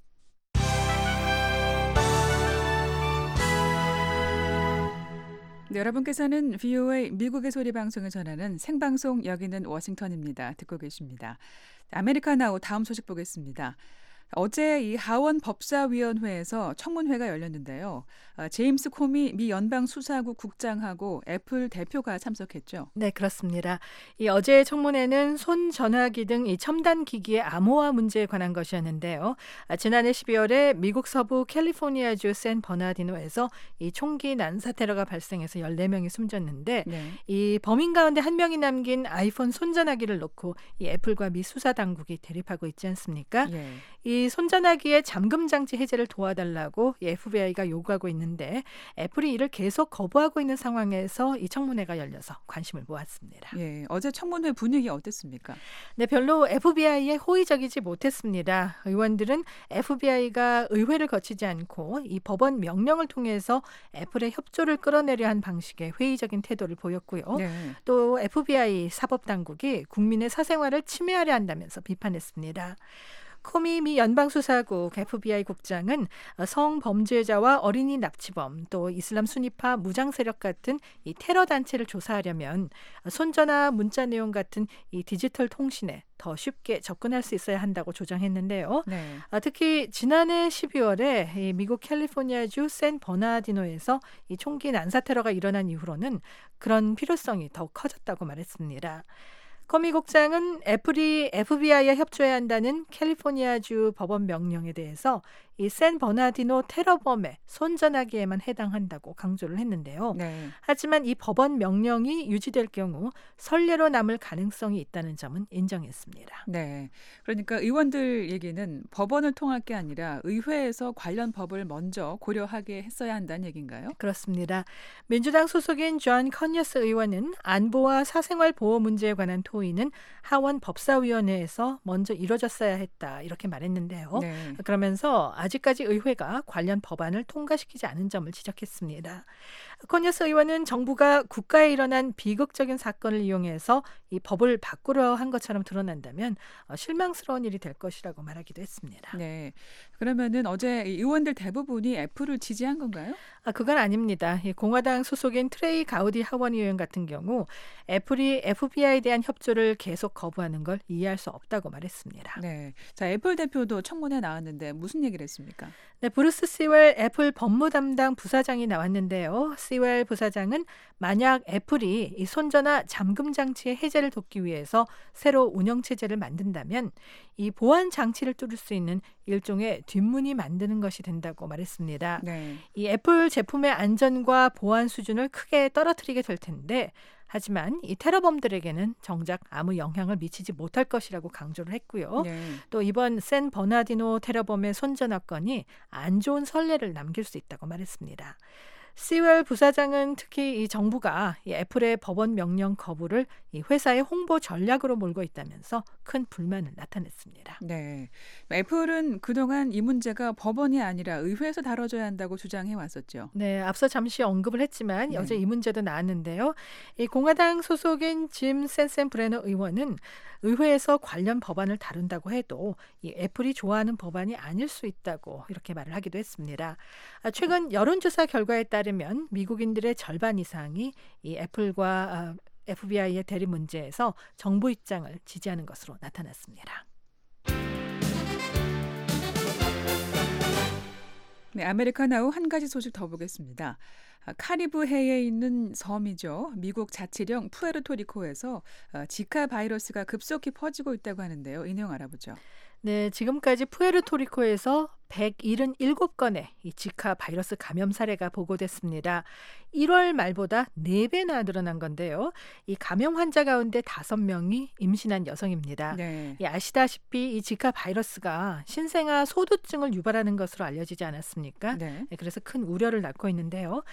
네, 여러분께서는 브이오에이 미국의 소리 방송을 전하는 생방송 여기는 워싱턴입니다. 듣고 계십니다. 아메리카나우 다음 소식 보겠습니다. 어제 이 하원 법사위원회에서 청문회가 열렸는데요. 제임스 코미 미 연방수사국 국장하고 애플 대표가 참석했죠. 네, 그렇습니다. 이 어제 청문회는 손 전화기 등 이 첨단 기기의 암호화 문제에 관한 것이었는데요. 지난해 십이월에 미국 서부 캘리포니아주 샌 버나디노에서 이 총기 난사 테러가 발생해서 열네 명이 숨졌는데 네. 이 범인 가운데 한 명이 남긴 아이폰 손전화기를 놓고 이 애플과 미 수사 당국이 대립하고 있지 않습니까? 예. 이 손전화기의 잠금 장치 해제를 도와달라고 에프비아이가 요구하고 있는데 애플이 이를 계속 거부하고 있는 상황에서 이 청문회가 열려서 관심을 모았습니다. 예, 어제 청문회 분위기 어땠습니까? 네, 별로 에프비아이에 호의적이지 못했습니다. 의원들은 에프비아이가 의회를 거치지 않고 이 법원 명령을 통해서 애플의 협조를 끌어내려 한 방식의 회의적인 태도를 보였고요. 네. 또 에프비아이 사법당국이 국민의 사생활을 침해하려 한다면서 비판했습니다. 코미 미 연방수사국 에프비아이 국장은 성범죄자와 어린이 납치범 또 이슬람 순위파 무장 세력 같은 이 테러 단체를 조사하려면 손전화 문자 내용 같은 이 디지털 통신에 더 쉽게 접근할 수 있어야 한다고 조정했는데요. 네. 아, 특히 지난해 십이월에 이 미국 캘리포니아주 샌 버나디노에서 이 총기 난사 테러가 일어난 이후로는 그런 필요성이 더욱 커졌다고 말했습니다. 커미 국장은 애플이 에프비아이에 협조해야 한다는 캘리포니아주 법원 명령에 대해서 이 샌 버나디노 테러범의 손전화기에만 해당한다고 강조를 했는데요. 네. 하지만 이 법원 명령이 유지될 경우 선례로 남을 가능성이 있다는 점은 인정했습니다. 네. 그러니까 의원들 얘기는 법원을 통할 게 아니라 의회에서 관련 법을 먼저 고려하게 했어야 한다는 얘기인가요? 그렇습니다. 민주당 소속인 존 커니어스 의원은 안보와 사생활 보호 문제에 관한 토의는 하원 법사위원회에서 먼저 이뤄졌어야 했다 이렇게 말했는데요. 네. 그러면서 아직까지 의회가 관련 법안을 통과시키지 않은 점을 지적했습니다. 커니어스 의원은 정부가 국가에 일어난 비극적인 사건을 이용해서 이 법을 바꾸려 한 것처럼 드러난다면 실망스러운 일이 될 것이라고 말하기도 했습니다. 네. 그러면은 어제 의원들 대부분이 애플을 지지한 건가요? 아, 그건 아닙니다. 공화당 소속인 트레이 가우디 하원 의원 같은 경우 애플이 에프비아이에 대한 협조를 계속 거부하는 걸 이해할 수 없다고 말했습니다. 네. 자, 애플 대표도 청문회 나왔는데 무슨 얘기를 했습니까? 네, 브루스 시웰 애플 법무 담당 부사장이 나왔는데요. 시웰 부사장은 만약 애플이 이 손전화 잠금 장치의 해제를 돕기 위해서 새로 운영 체제를 만든다면 이 보안 장치를 뚫을 수 있는 일종의 뒷문이 만드는 것이 된다고 말했습니다. 네. 이 애플 제품의 안전과 보안 수준을 크게 떨어뜨리게 될 텐데 하지만 이 테러범들에게는 정작 아무 영향을 미치지 못할 것이라고 강조를 했고요. 네. 또 이번 샌 버나디노 테러범의 손전화 건이 안 좋은 선례를 남길 수 있다고 말했습니다. 시웰 부사장은 특히 이 정부가 이 애플의 법원 명령 거부를 이 회사의 홍보 전략으로 몰고 있다면서 큰 불만을 나타냈습니다. 네. 애플은 그동안 이 문제가 법원이 아니라 의회에서 다뤄져야 한다고 주장해 왔었죠. 네, 앞서 잠시 언급을 했지만 네. 어제 이 문제도 나왔는데요. 이 공화당 소속인 짐 센센브레너 의원은 의회에서 관련 법안을 다룬다고 해도 이 애플이 좋아하는 법안이 아닐 수 있다고 이렇게 말을 하기도 했습니다. 최근 여론조사 결과에 따르면 미국인들의 절반 이상이 이 애플과 에프비아이의 대립 문제에서 정부 입장을 지지하는 것으로 나타났습니다. 네, 아메리카나우 한 가지 소식 더 보겠습니다. 카리브해에 있는 섬이죠. 미국 자치령 푸에르토리코에서 지카 바이러스가 급속히 퍼지고 있다고 하는데요. 이 내용 알아보죠. 네, 지금까지 푸에르토리코에서 백칠십칠 건의 이 지카 바이러스 감염 사례가 보고됐습니다. 일월 말보다 네 배나 늘어난 건데요. 이 감염 환자 가운데 다섯 명이 임신한 여성입니다. 네. 이 아시다시피 이 지카 바이러스가 신생아 소두증을 유발하는 것으로 알려지지 않았습니까? 네. 네, 그래서 큰 우려를 낳고 있는데요.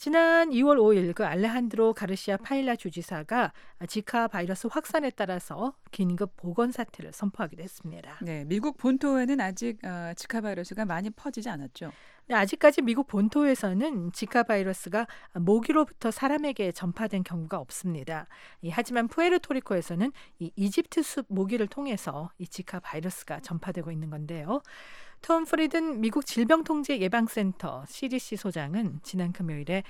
지난 이월 오일 그 알레한드로 가르시아 파일라 주지사가 지카 바이러스 확산에 따라서 긴급 보건 사태를 선포하기도 했습니다. 네, 미국 본토에는 아직 어, 지카 바이러스가 많이 퍼지지 않았죠. 네, 아직까지 미국 본토에서는 지카 바이러스가 모기로부터 사람에게 전파된 경우가 없습니다. 이, 하지만 푸에르토리코에서는 이 이집트 숲 모기를 통해서 이 지카 바이러스가 전파되고 있는 건데요. 톰 프리든 미국 질병통제예방센터 씨디씨 소장은 지난 금요일에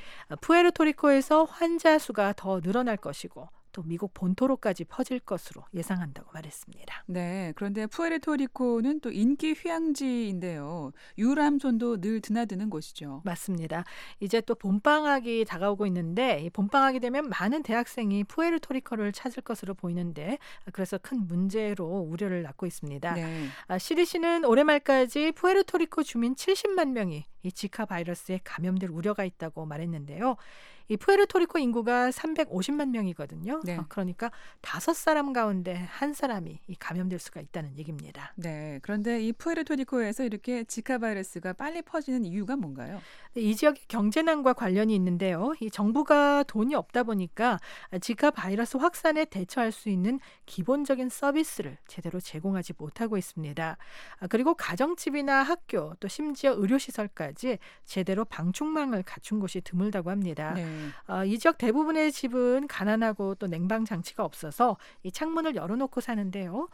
푸에르토리코에서 환자 수가 더 늘어날 것이고 또 미국 본토로까지 퍼질 것으로 예상한다고 말했습니다. 네, 그런데 푸에르토리코는 또 인기 휴양지인데요. 유람선도 늘 드나드는 곳이죠. 맞습니다. 이제 또 봄방학이 다가오고 있는데 이 봄방학이 되면 많은 대학생이 푸에르토리코를 찾을 것으로 보이는데 그래서 큰 문제로 우려를 낳고 있습니다. 네. 아, 씨디씨는 올해 말까지 푸에르토리코 주민 칠십만 명이 이 지카 바이러스에 감염될 우려가 있다고 말했는데요. 이 푸에르토리코 인구가 삼백오십만 명이거든요. 네. 어, 그러니까 다섯 사람 가운데 한 사람이 이 감염될 수가 있다는 얘기입니다. 네, 그런데 이 푸에르토리코에서 이렇게 지카 바이러스가 빨리 퍼지는 이유가 뭔가요? 이 지역의 경제난과 관련이 있는데요. 이 정부가 돈이 없다 보니까 지카 바이러스 확산에 대처할 수 있는 기본적인 서비스를 제대로 제공하지 못하고 있습니다. 그리고 가정집이나 학교 또 심지어 의료시설까지 제대로 방충망을 갖춘 곳이 드물다고 합니다. 네. 어, 이 지역 대부분의 집은 가난하고 또 냉방 장치가 없어서 이 창문을 열어놓고 사는데요.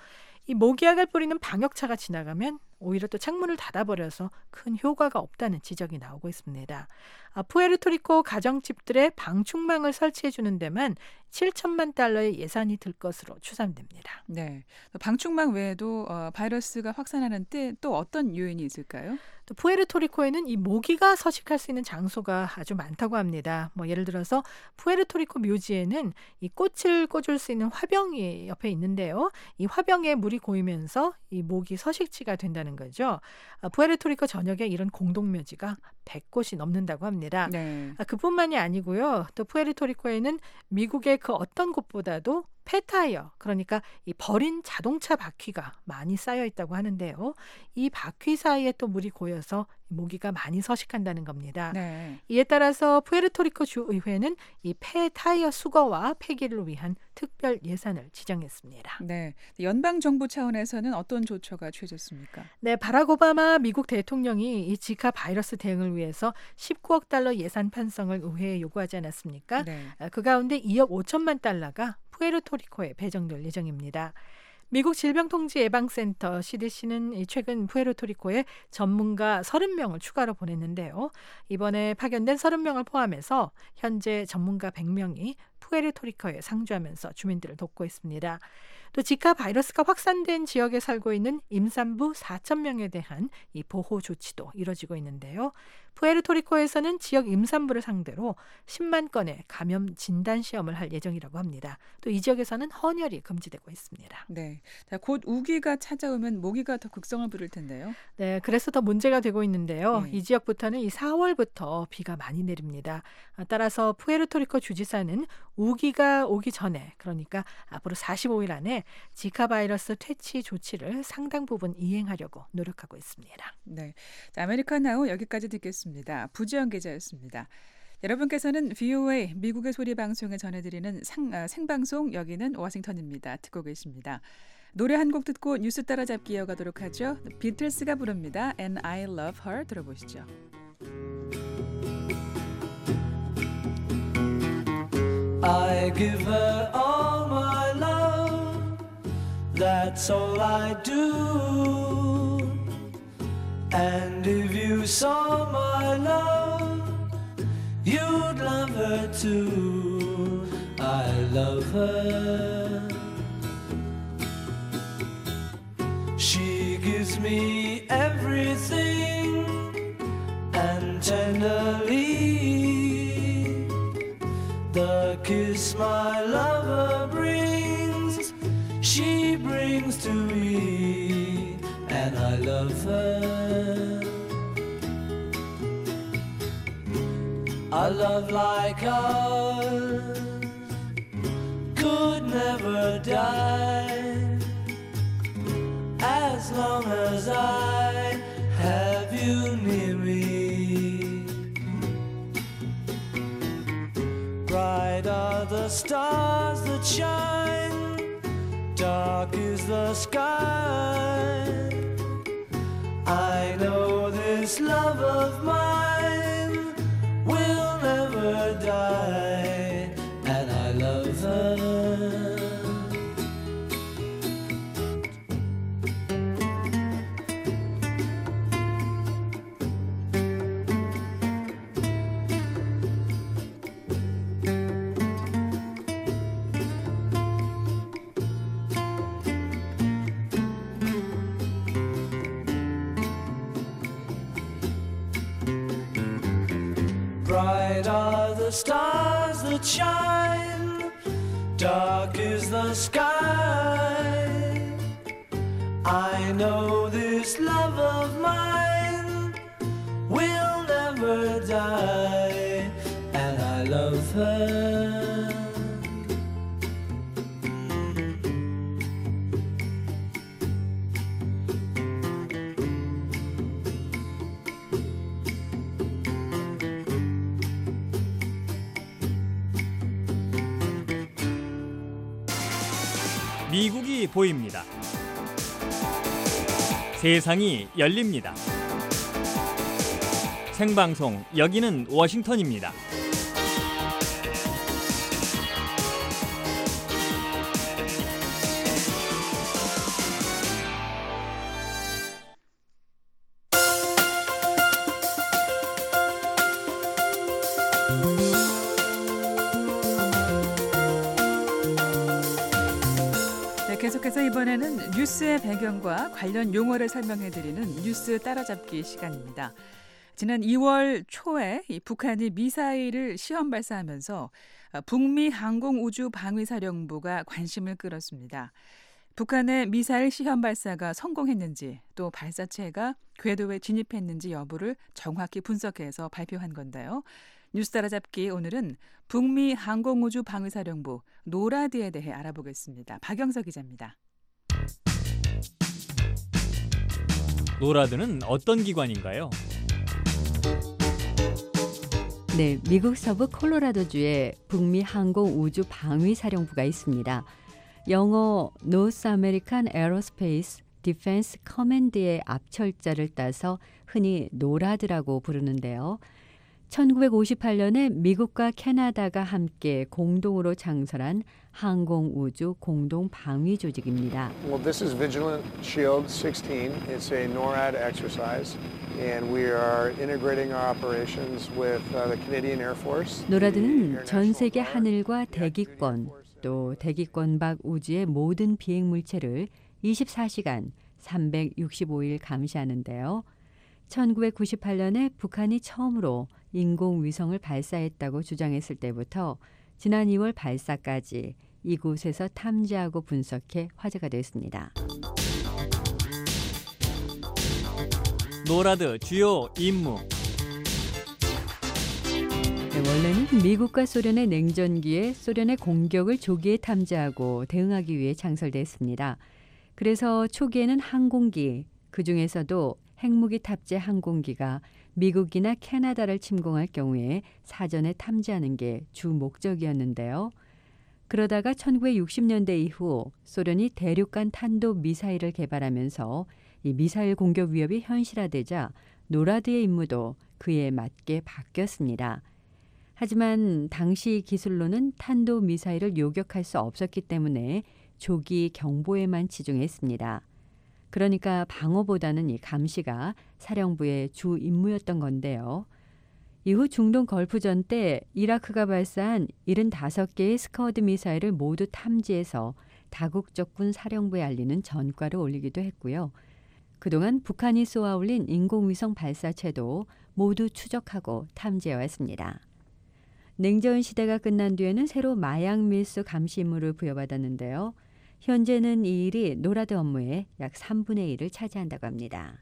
이 모기약을 뿌리는 방역차가 지나가면 오히려 또 창문을 닫아버려서 큰 효과가 없다는 지적이 나오고 있습니다. 아, 푸에르토리코 가정집들의 방충망을 설치해주는 데만 칠천만 달러의 예산이 들 것으로 추산됩니다. 네, 방충망 외에도 어, 바이러스가 확산하는 때 또 어떤 요인이 있을까요? 또 푸에르토리코에는 이 모기가 서식할 수 있는 장소가 아주 많다고 합니다. 뭐 예를 들어서 푸에르토리코 묘지에는 이 꽃을 꽂을 수 있는 화병이 옆에 있는데요. 이 화병에 물이 고이면서 이 모기 서식지가 된다는 거죠. 아, 푸에르토리코 전역에 이런 공동묘지가 백 곳이 넘는다고 합니다. 네. 아, 그뿐만이 아니고요. 또 푸에르토리코에는 미국의 그 어떤 곳보다도 폐타이어, 그러니까 이 버린 자동차 바퀴가 많이 쌓여 있다고 하는데요. 이 바퀴 사이에 또 물이 고여서 모기가 많이 서식한다는 겁니다. 네. 이에 따라서 푸에르토리코 주의회는 이 폐타이어 수거와 폐기를 위한 특별 예산을 지정했습니다. 네, 연방 정부 차원에서는 어떤 조처가 취해졌습니까? 네, 바락 오바마 미국 대통령이 이 지카 바이러스 대응을 위해서 십구억 달러 예산 편성을 의회에 요구하지 않았습니까? 네. 그 가운데 이억 오천만 달러가 푸에르토리코에 배정될 예정입니다. 미국 질병통제예방센터 씨디씨는 최근 푸에르토리코에 전문가 서른 명을 추가로 보냈는데요. 이번에 파견된 서른 명을 포함해서 현재 전문가 백 명이 푸에르토리코에 상주하면서 주민들을 돕고 있습니다. 또 지카 바이러스가 확산된 지역에 살고 있는 임산부 사천 명에 대한 이 보호 조치도 이뤄지고 있는데요. 푸에르토리코에서는 지역 임산부를 상대로 십만 건의 감염 진단 시험을 할 예정이라고 합니다. 또 이 지역에서는 헌혈이 금지되고 있습니다. 네, 자, 곧 우기가 찾아오면 모기가 더 극성을 부릴 텐데요. 네, 그래서 더 문제가 되고 있는데요. 네. 이 지역부터는 이 사월부터 비가 많이 내립니다. 따라서 푸에르토리코 주지사는 우기가 오기 전에, 그러니까 앞으로 사십오 일 안에 지카 바이러스 퇴치 조치를 상당 부분 이행하려고 노력하고 있습니다. 네, 자, 아메리칸 나우 여기까지 듣겠습니다. 부지연 기자였습니다. 여러분께서는 브이오에이 미국의 소리 방송에 전해드리는 상, 아, 생방송 여기는 워싱턴입니다. 듣고 계십니다. 노래 한 곡 듣고 뉴스 따라잡기 이어가도록 하죠. 비틀스가 부릅니다. And I Love Her 들어보시죠. I give her all my love, that's all I do. And if you saw my love, you'd love her too. I love her. She gives me everything, and tenderly the kiss my lover brings, she brings to me, and I love her. A love like ours could never die, as long as I have you near me. Bright are the stars that shine, dark is the sky. I know this love of mine will never die, and I love her. Bright are the stars that shine, dark is the sky. I know this love of mine will never die, and I love her. 미국이 보입니다. 세상이 열립니다. 생방송 여기는 워싱턴입니다. 계속해서 이번에는 뉴스의 배경과 관련 용어를 설명해드리는 뉴스 따라잡기 시간입니다. 지난 이월 초에 이 북한이 미사일을 시험 발사하면서 북미 항공우주방위사령부가 관심을 끌었습니다. 북한의 미사일 시험 발사가 성공했는지 또 발사체가 궤도에 진입했는지 여부를 정확히 분석해서 발표한 건데요. 뉴스 따라잡기 오늘은 북미 항공우주방위사령부 노라드에 대해 알아보겠습니다. 박영석 기자입니다. 노라드는 어떤 기관인가요? 네, 미국 서부 콜로라도주에 북미 항공우주방위사령부가 있습니다. 영어 North American Aerospace Defense Command의 앞철자를 따서 흔히 노라드라고 부르는데요. 천구백오십팔 년에 미국과 캐나다가 함께 공동으로 창설한 항공우주 공동방위 조직입니다. Well, this is Vigilant Shield sixteen. It's a NORAD exercise, and we are integrating our operations with uh, the Canadian Air Force. 노라드는 전 세계 하늘과 대기권, 또 대기권 밖 우주의 모든 비행 물체를 이십사 시간 삼백육십오 일 감시하는데요. 천구백구십팔 년에 북한이 처음으로 인공위성을 발사했다고 주장했을 때부터 지난 이월 발사까지 이곳에서 탐지하고 분석해 화제가 됐습니다. 노라드 주요 임무. 네, 원래는 미국과 소련의 냉전기에 소련의 공격을 조기에 탐지하고 대응하기 위해 창설됐습니다. 그래서 초기에는 항공기, 그중에서도 핵무기 탑재 항공기가 미국이나 캐나다를 침공할 경우에 사전에 탐지하는 게 주 목적이었는데요. 그러다가 천구백육십 년대 이후 소련이 대륙간 탄도 미사일을 개발하면서 이 미사일 공격 위협이 현실화되자 노라드의 임무도 그에 맞게 바뀌었습니다. 하지만 당시 기술로는 탄도 미사일을 요격할 수 없었기 때문에 조기 경보에만 치중했습니다. 그러니까 방어보다는 이 감시가 사령부의 주 임무였던 건데요. 이후 중동 걸프전 때 이라크가 발사한 칠십오 개의 스커드 미사일을 모두 탐지해서 다국적군 사령부에 알리는 전과를 올리기도 했고요. 그동안 북한이 쏘아올린 인공위성 발사체도 모두 추적하고 탐지해왔습니다. 냉전 시대가 끝난 뒤에는 새로 마약 밀수 감시 임무를 부여받았는데요. 현재는 이 일이 노라드 업무의 약 삼분의 일을 차지한다고 합니다.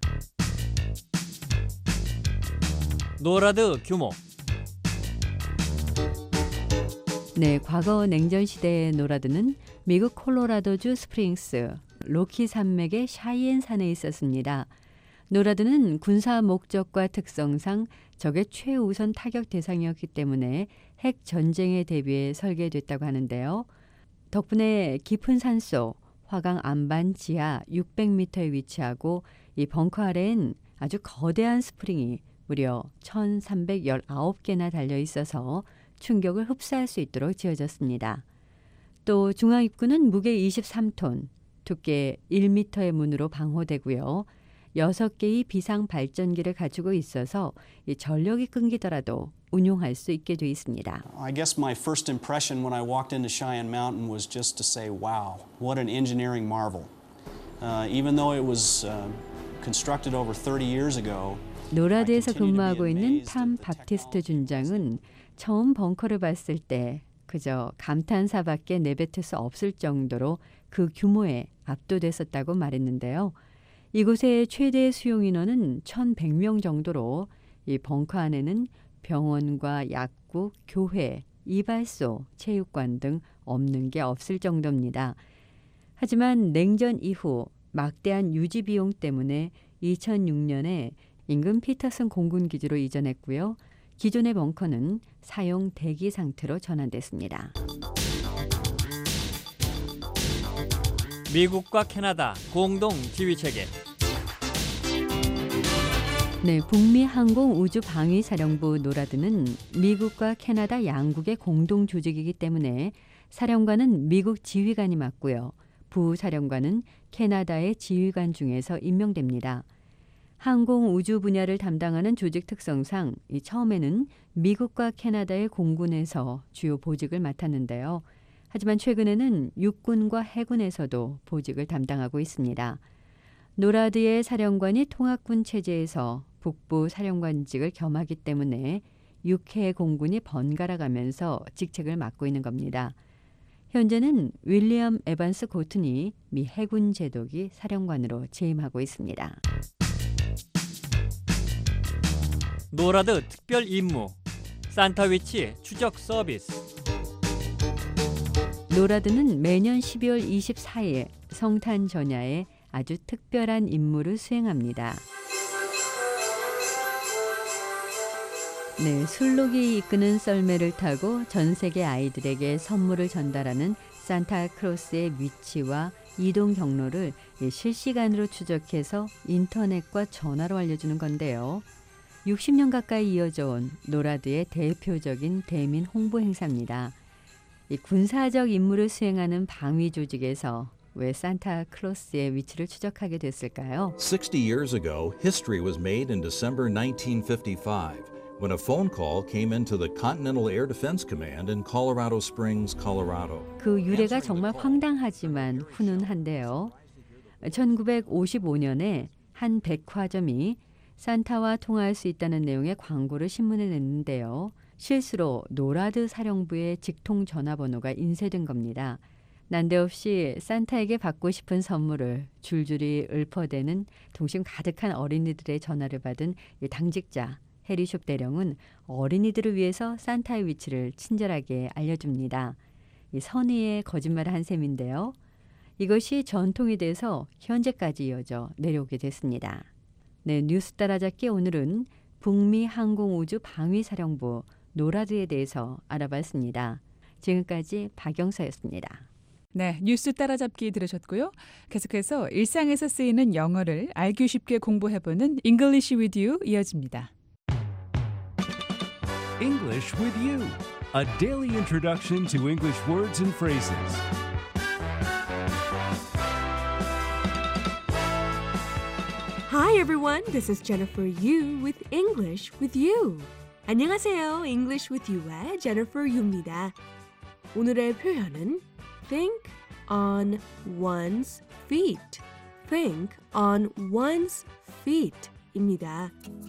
노라드 규모. 네, 과거 냉전 시대의 노라드는 미국 콜로라도주 스프링스, 로키 산맥의 샤이엔 산에 있었습니다. 노라드는 군사 목적과 특성상 적의 최우선 타격 대상이었기 때문에 핵 전쟁에 대비해 설계됐다고 하는데요. 덕분에 깊은 산속 화강 안반 지하 육백 미터에 위치하고 이 벙커 아래엔 아주 거대한 스프링이 무려 천삼백십구 개나 달려 있어서 충격을 흡수할 수 있도록 지어졌습니다. 또 중앙 입구는 무게 이십삼 톤, 두께 일 미터의 문으로 방호되고요. 여섯 개의 비상 발전기를 가지고 있어서 이 전력이 끊기더라도 운용할 수 있게 돼 있습니다. I guess my first impression when I walked into Cheyenne Mountain was just to say, wow, what an engineering marvel. Uh, even though it was uh, constructed over thirty years ago. 노라드에서 근무하고 있는 탐 밥티스트 준장은 처음 벙커를 봤을 때 그저 감탄사밖에 내뱉을 수 없을 정도로 그 규모에 압도됐었다고 말했는데요. 이곳의 최대 수용 인원은 천백 명 정도로 이 벙커 안에는 병원과 약국, 교회, 이발소, 체육관 등 없는 게 없을 정도입니다. 하지만 냉전 이후 막대한 유지 비용 때문에 이천육 년에 인근 피터슨 공군 기지로 이전했고요. 기존의 벙커는 사용 대기 상태로 전환됐습니다. 미국과 캐나다 공동 지휘 체계. 네, 북미 항공우주방위사령부 노라드는 미국과 캐나다 양국의 공동 조직이기 때문에 사령관은 미국 지휘관이 맡고요. 부사령관은 캐나다의 지휘관 중에서 임명됩니다. 항공우주 분야를 담당하는 조직 특성상 이 처음에는 미국과 캐나다의 공군에서 주요 보직을 맡았는데요. 하지만 최근에는 육군과 해군에서도 보직을 담당하고 있습니다. 노라드의 사령관이 통합군 체제에서 북부 사령관직을 겸하기 때문에 육 해 공군이 번갈아 가면서 직책을 맡고 있는 겁니다. 현재는 윌리엄 에반스 고튼이 미 해군 제독이 사령관으로 재임하고 있습니다. 노라드 특별 임무 산타 위치 추적 서비스. 노라드는 매년 십이월 이십사일 성탄 전야에 아주 특별한 임무를 수행합니다. 네, 술록이 이끄는 썰매를 타고 전 세계 아이들에게 선물을 전달하는 산타크로스의 위치와 이동 경로를 실시간으로 추적해서 인터넷과 전화로 알려주는 건데요. 육십 년 가까이 이어져 온 노라드의 대표적인 대민 홍보 행사입니다. 이 군사적 임무를 수행하는 방위 조직에서 왜 산타클로스의 위치를 추적하게 됐을까요? sixty years ago, history was made in December nineteen fifty-five when a phone call came into the Continental Air Defense Command in Colorado Springs, Colorado. 그 유래가 정말 황당하지만 훈훈한데요. 천구백오십오년에 한 백화점이 산타와 통화할 수 있다는 내용의 광고를 신문에 냈는데요. 실수로 노라드 사령부의 직통 전화번호가 인쇄된 겁니다. 난데없이 산타에게 받고 싶은 선물을 줄줄이 읊어대는 동심 가득한 어린이들의 전화를 받은 당직자 해리숍 대령은 어린이들을 위해서 산타의 위치를 친절하게 알려줍니다. 이 선의의 거짓말을 한 셈인데요. 이것이 전통이 돼서 현재까지 이어져 내려오게 됐습니다. 네, 뉴스 따라잡기 오늘은 북미 항공우주 방위사령부 노라드에 대해서 알아봤습니다. 지금까지 박영서였습니다. 네, 뉴스 따라잡기 들으셨고요. 계속해서 일상에서 쓰이는 영어를 알기 쉽게 공부해보는 English with You 이어집니다. English with You, a daily introduction to English words and phrases. Hi everyone, this is Jennifer Yu with English with You. 안녕하세요, English with You의 Jennifer Yu입니다. 오늘의 표현은 think on one's feet. think on one's feet 입니다.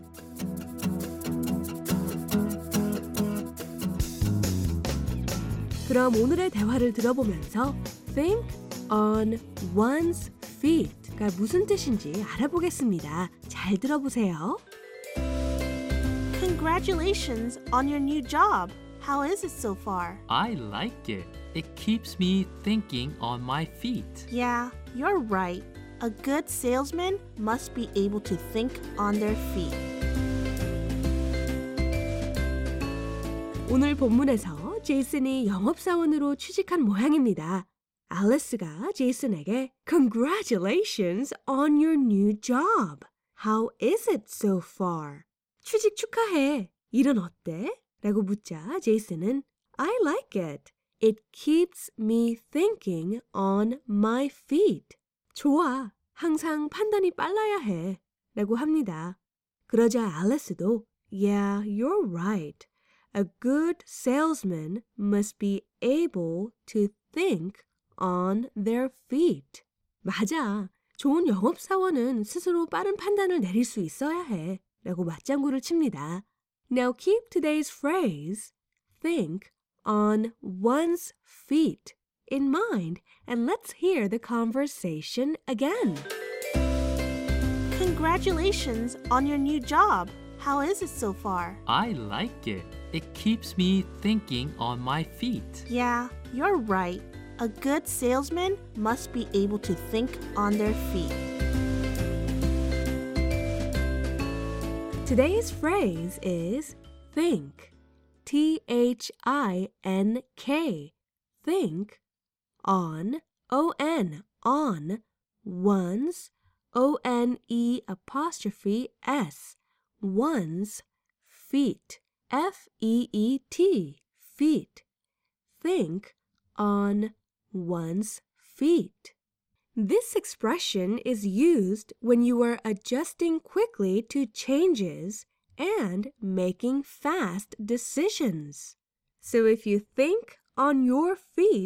그럼 오늘의 대화를 들어보면서 think on one's feet가 무슨 뜻인지 알아보겠습니다. 잘 들어보세요. Congratulations on your new job. How is it so far? I like it. It keeps me thinking on my feet. Yeah, you're right. A good salesman must be able to think on their feet. 오늘 본문에서 제이슨이 영업사원으로 취직한 모양입니다. 앨리스가 제이슨에게 Congratulations on your new job. How is it so far? 취직 축하해. 일은 어때? 라고 묻자 제이슨은 I like it. It keeps me thinking on my feet. 좋아. 항상 판단이 빨라야 해. 라고 합니다. 그러자 앨리스도 Yeah, you're right. A good salesman must be able to think on their feet. 맞아. 좋은 영업사원은 스스로 빠른 판단을 내릴 수 있어야 해. 라고 맞장구를 칩니다. Now keep today's phrase, think on one's feet, in mind, and let's hear the conversation again. Congratulations on your new job. How is it so far? I like it. It keeps me thinking on my feet. Yeah, you're right. A good salesman must be able to think on their feet. Today's phrase is think. T H I N K. Think on, O N, on, one's, O N E apostrophe S, one's, feet, F E E T, feet. Think on one's feet. This expression is used when you are adjusting quickly to changes and making fast decisions. So if you think on your feet,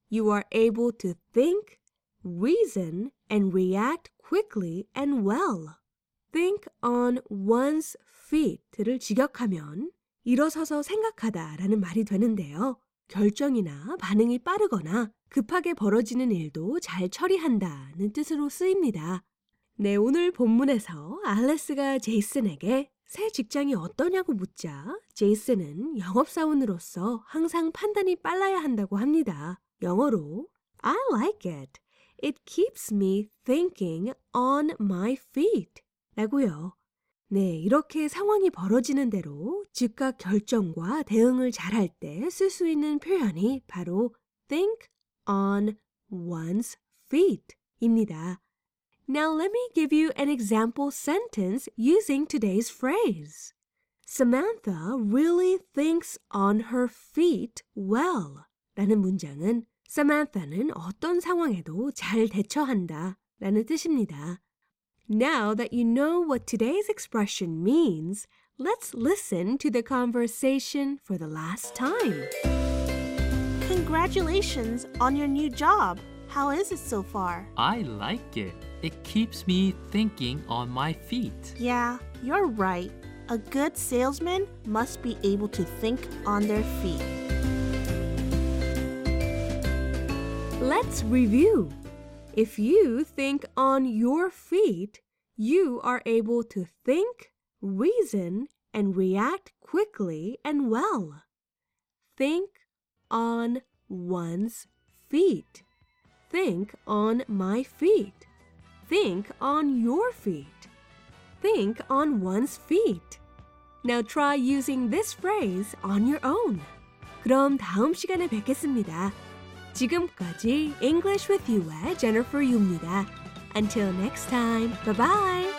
you are able to think, reason, and react quickly and well. Think on one's feet를 직역하면 일어서서 생각하다라는 말이 되는데요. 결정이나 반응이 빠르거나 급하게 벌어지는 일도 잘 처리한다는 뜻으로 쓰입니다. 네, 오늘 본문에서 알래스가 제이슨에게 새 직장이 어떠냐고 묻자 제이슨은 영업사원으로서 항상 판단이 빨라야 한다고 합니다. 영어로 I like it. It keeps me thinking on my feet. 라고요. 네, 이렇게 상황이 벌어지는 대로 즉각 결정과 대응을 잘할 때 쓸 수 있는 표현이 바로 think on one's feet 입니다. Now let me give you an example sentence using today's phrase. Samantha really thinks on her feet well. 라는 문장은 Samantha는 어떤 상황에도 잘 대처한다 라는 뜻입니다. Now that you know what today's expression means, let's listen to the conversation for the last time. Congratulations on your new job. How is it so far? I like it. It keeps me thinking on my feet. Yeah, you're right. A good salesman must be able to think on their feet. Let's review. If you think on your feet, you are able to think, reason, and react quickly and well. Think on one's feet. Think on my feet. Think on your feet. Think on one's feet. Now try using this phrase on your own. 그럼 다음 시간에 뵙겠습니다. 지금까지 English with You의 Jennifer Yu입니다. Until next time, bye-bye!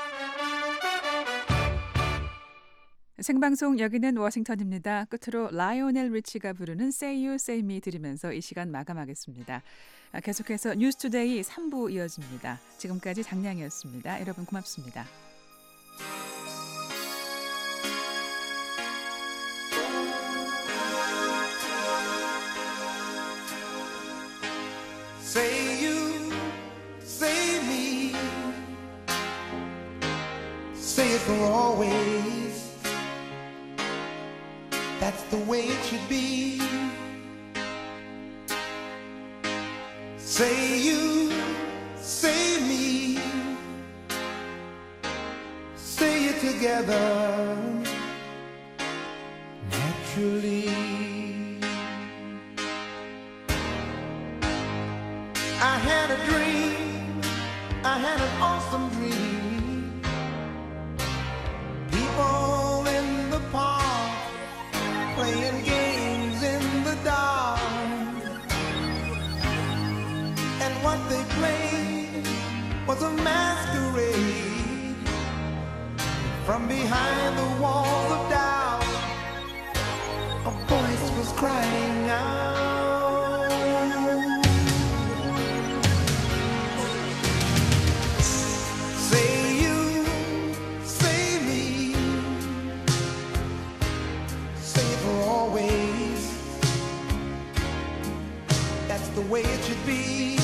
생방송 여기는 워싱턴입니다. 끝으로 라이오넬 리치가 부르는 Say You, Say Me 들으면서 이 시간 마감하겠습니다. 계속해서 뉴스투데이 삼 부 이어집니다. 지금까지 장량이었습니다. 여러분 고맙습니다. Say you, say me, say it for always. That's the way it should be. Say you, say me, say it together naturally. I had a dream, I had an awesome dream. People in the park playing games in the dark. And what they played was a masquerade. From behind the walls of doubt, a voice was crying out. The way it should be.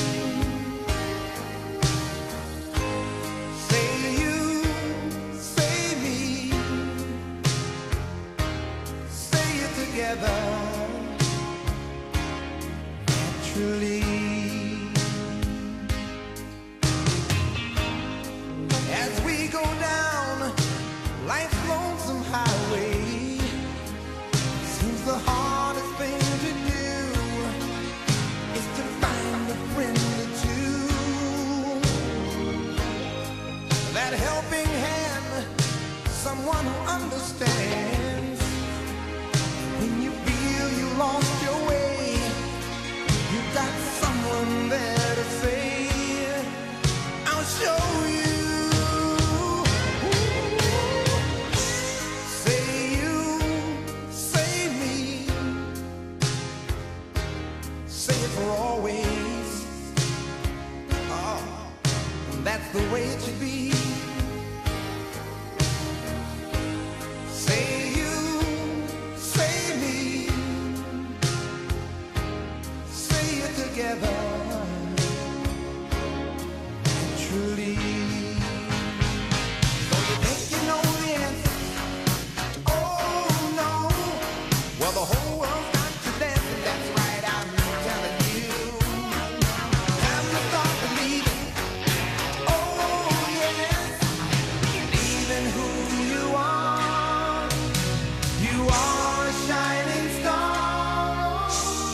Say you, say me, say it together naturally. As we go down life's lonesome highway, seems the hardest thing to do to find a friend or two, that helping hand, someone who understands when you feel in who you are. You are a shining star.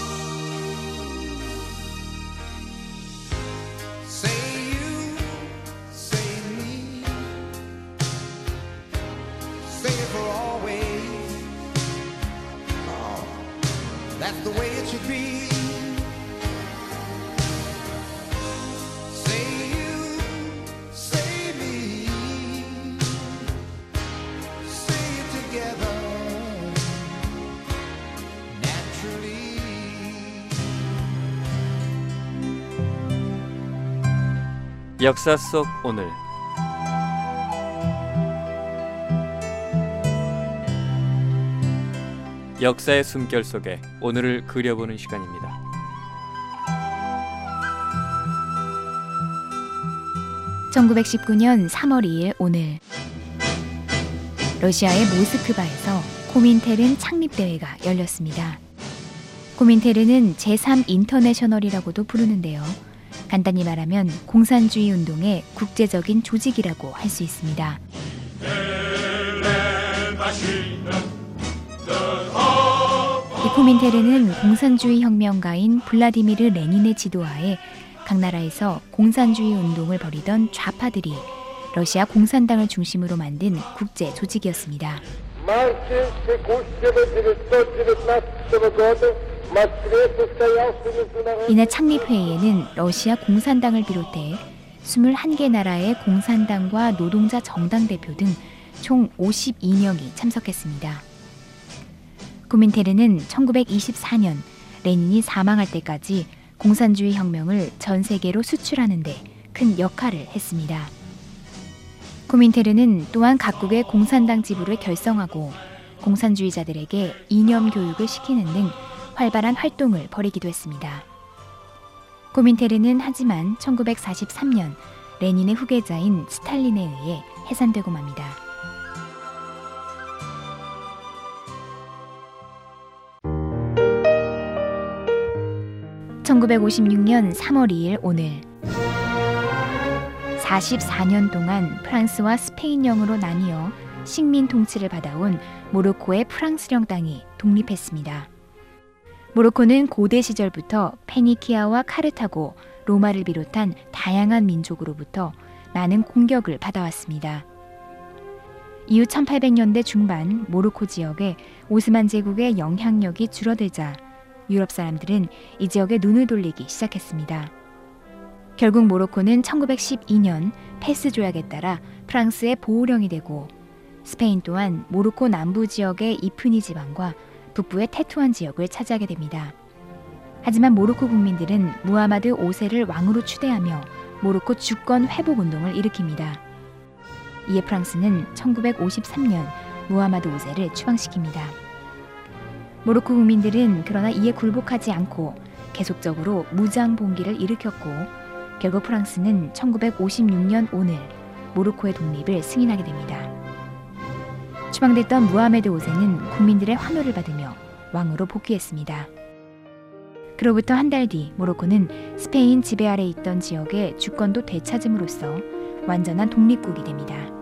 Say you, say me, say it for always. Oh, that's the way it should be. Say you, say me, say it together naturally. 역사 속 오늘. 역사의 숨결 속에 오늘을 그려보는 시간입니다. 천구백십구 년 삼월 이일 오늘 러시아의 모스크바에서 코민테른 창립대회가 열렸습니다. 코민테른은 제삼 인터내셔널이라고도 부르는데요. 간단히 말하면 공산주의 운동의 국제적인 조직이라고 할 수 있습니다. 이 코민테른은 공산주의 혁명가인 블라디미르 레닌의 지도하에 각 나라에서 공산주의 운동을 벌이던 좌파들이 러시아 공산당을 중심으로 만든 국제 조직이었습니다. 이날 창립회의에는 러시아 공산당을 비롯해 이십일 개 나라의 공산당과 노동자 정당 대표 등 총 오십이 명이 참석했습니다. 코민테른은 천구백이십사 년 레닌이 사망할 때까지 공산주의 혁명을 전 세계로 수출하는 데 큰 역할을 했습니다. 코민테른은 또한 각국의 공산당 지부를 결성하고 공산주의자들에게 이념 교육을 시키는 등 활발한 활동을 벌이기도 했습니다. 코민테른은 하지만 천구백사십삼 년 레닌의 후계자인 스탈린에 의해 해산되고 맙니다. 천구백오십육 년 삼월 이일 오늘 사십사 년 동안 프랑스와 스페인령으로 나뉘어 식민 통치를 받아온 모로코의 프랑스령 땅이 독립했습니다. 모로코는 고대 시절부터 페니키아와 카르타고, 로마를 비롯한 다양한 민족으로부터 많은 공격을 받아왔습니다. 이후 천팔백 년대 중반 모로코 지역에 오스만 제국의 영향력이 줄어들자 유럽 사람들은 이 지역에 눈을 돌리기 시작했습니다. 결국 모로코는 천구백십이 년 페스 조약에 따라 프랑스의 보호령이 되고 스페인 또한 모로코 남부 지역의 이프니 지방과 북부의 테투안 지역을 차지하게 됩니다. 하지만 모로코 국민들은 무하마드 오 세를 왕으로 추대하며 모로코 주권 회복 운동을 일으킵니다. 이에 프랑스는 천구백오십삼 년 무하마드 오 세를 추방시킵니다. 모로코 국민들은 그러나 이에 굴복하지 않고 계속적으로 무장 봉기를 일으켰고 결국 프랑스는 천구백오십육 년 오늘 모로코의 독립을 승인하게 됩니다. 추방됐던 무하메드 오 세는 국민들의 환호를 받으며 왕으로 복귀했습니다. 그로부터 한 달 뒤 모로코는 스페인 지배 아래 있던 지역의 주권도 되찾음으로써 완전한 독립국이 됩니다.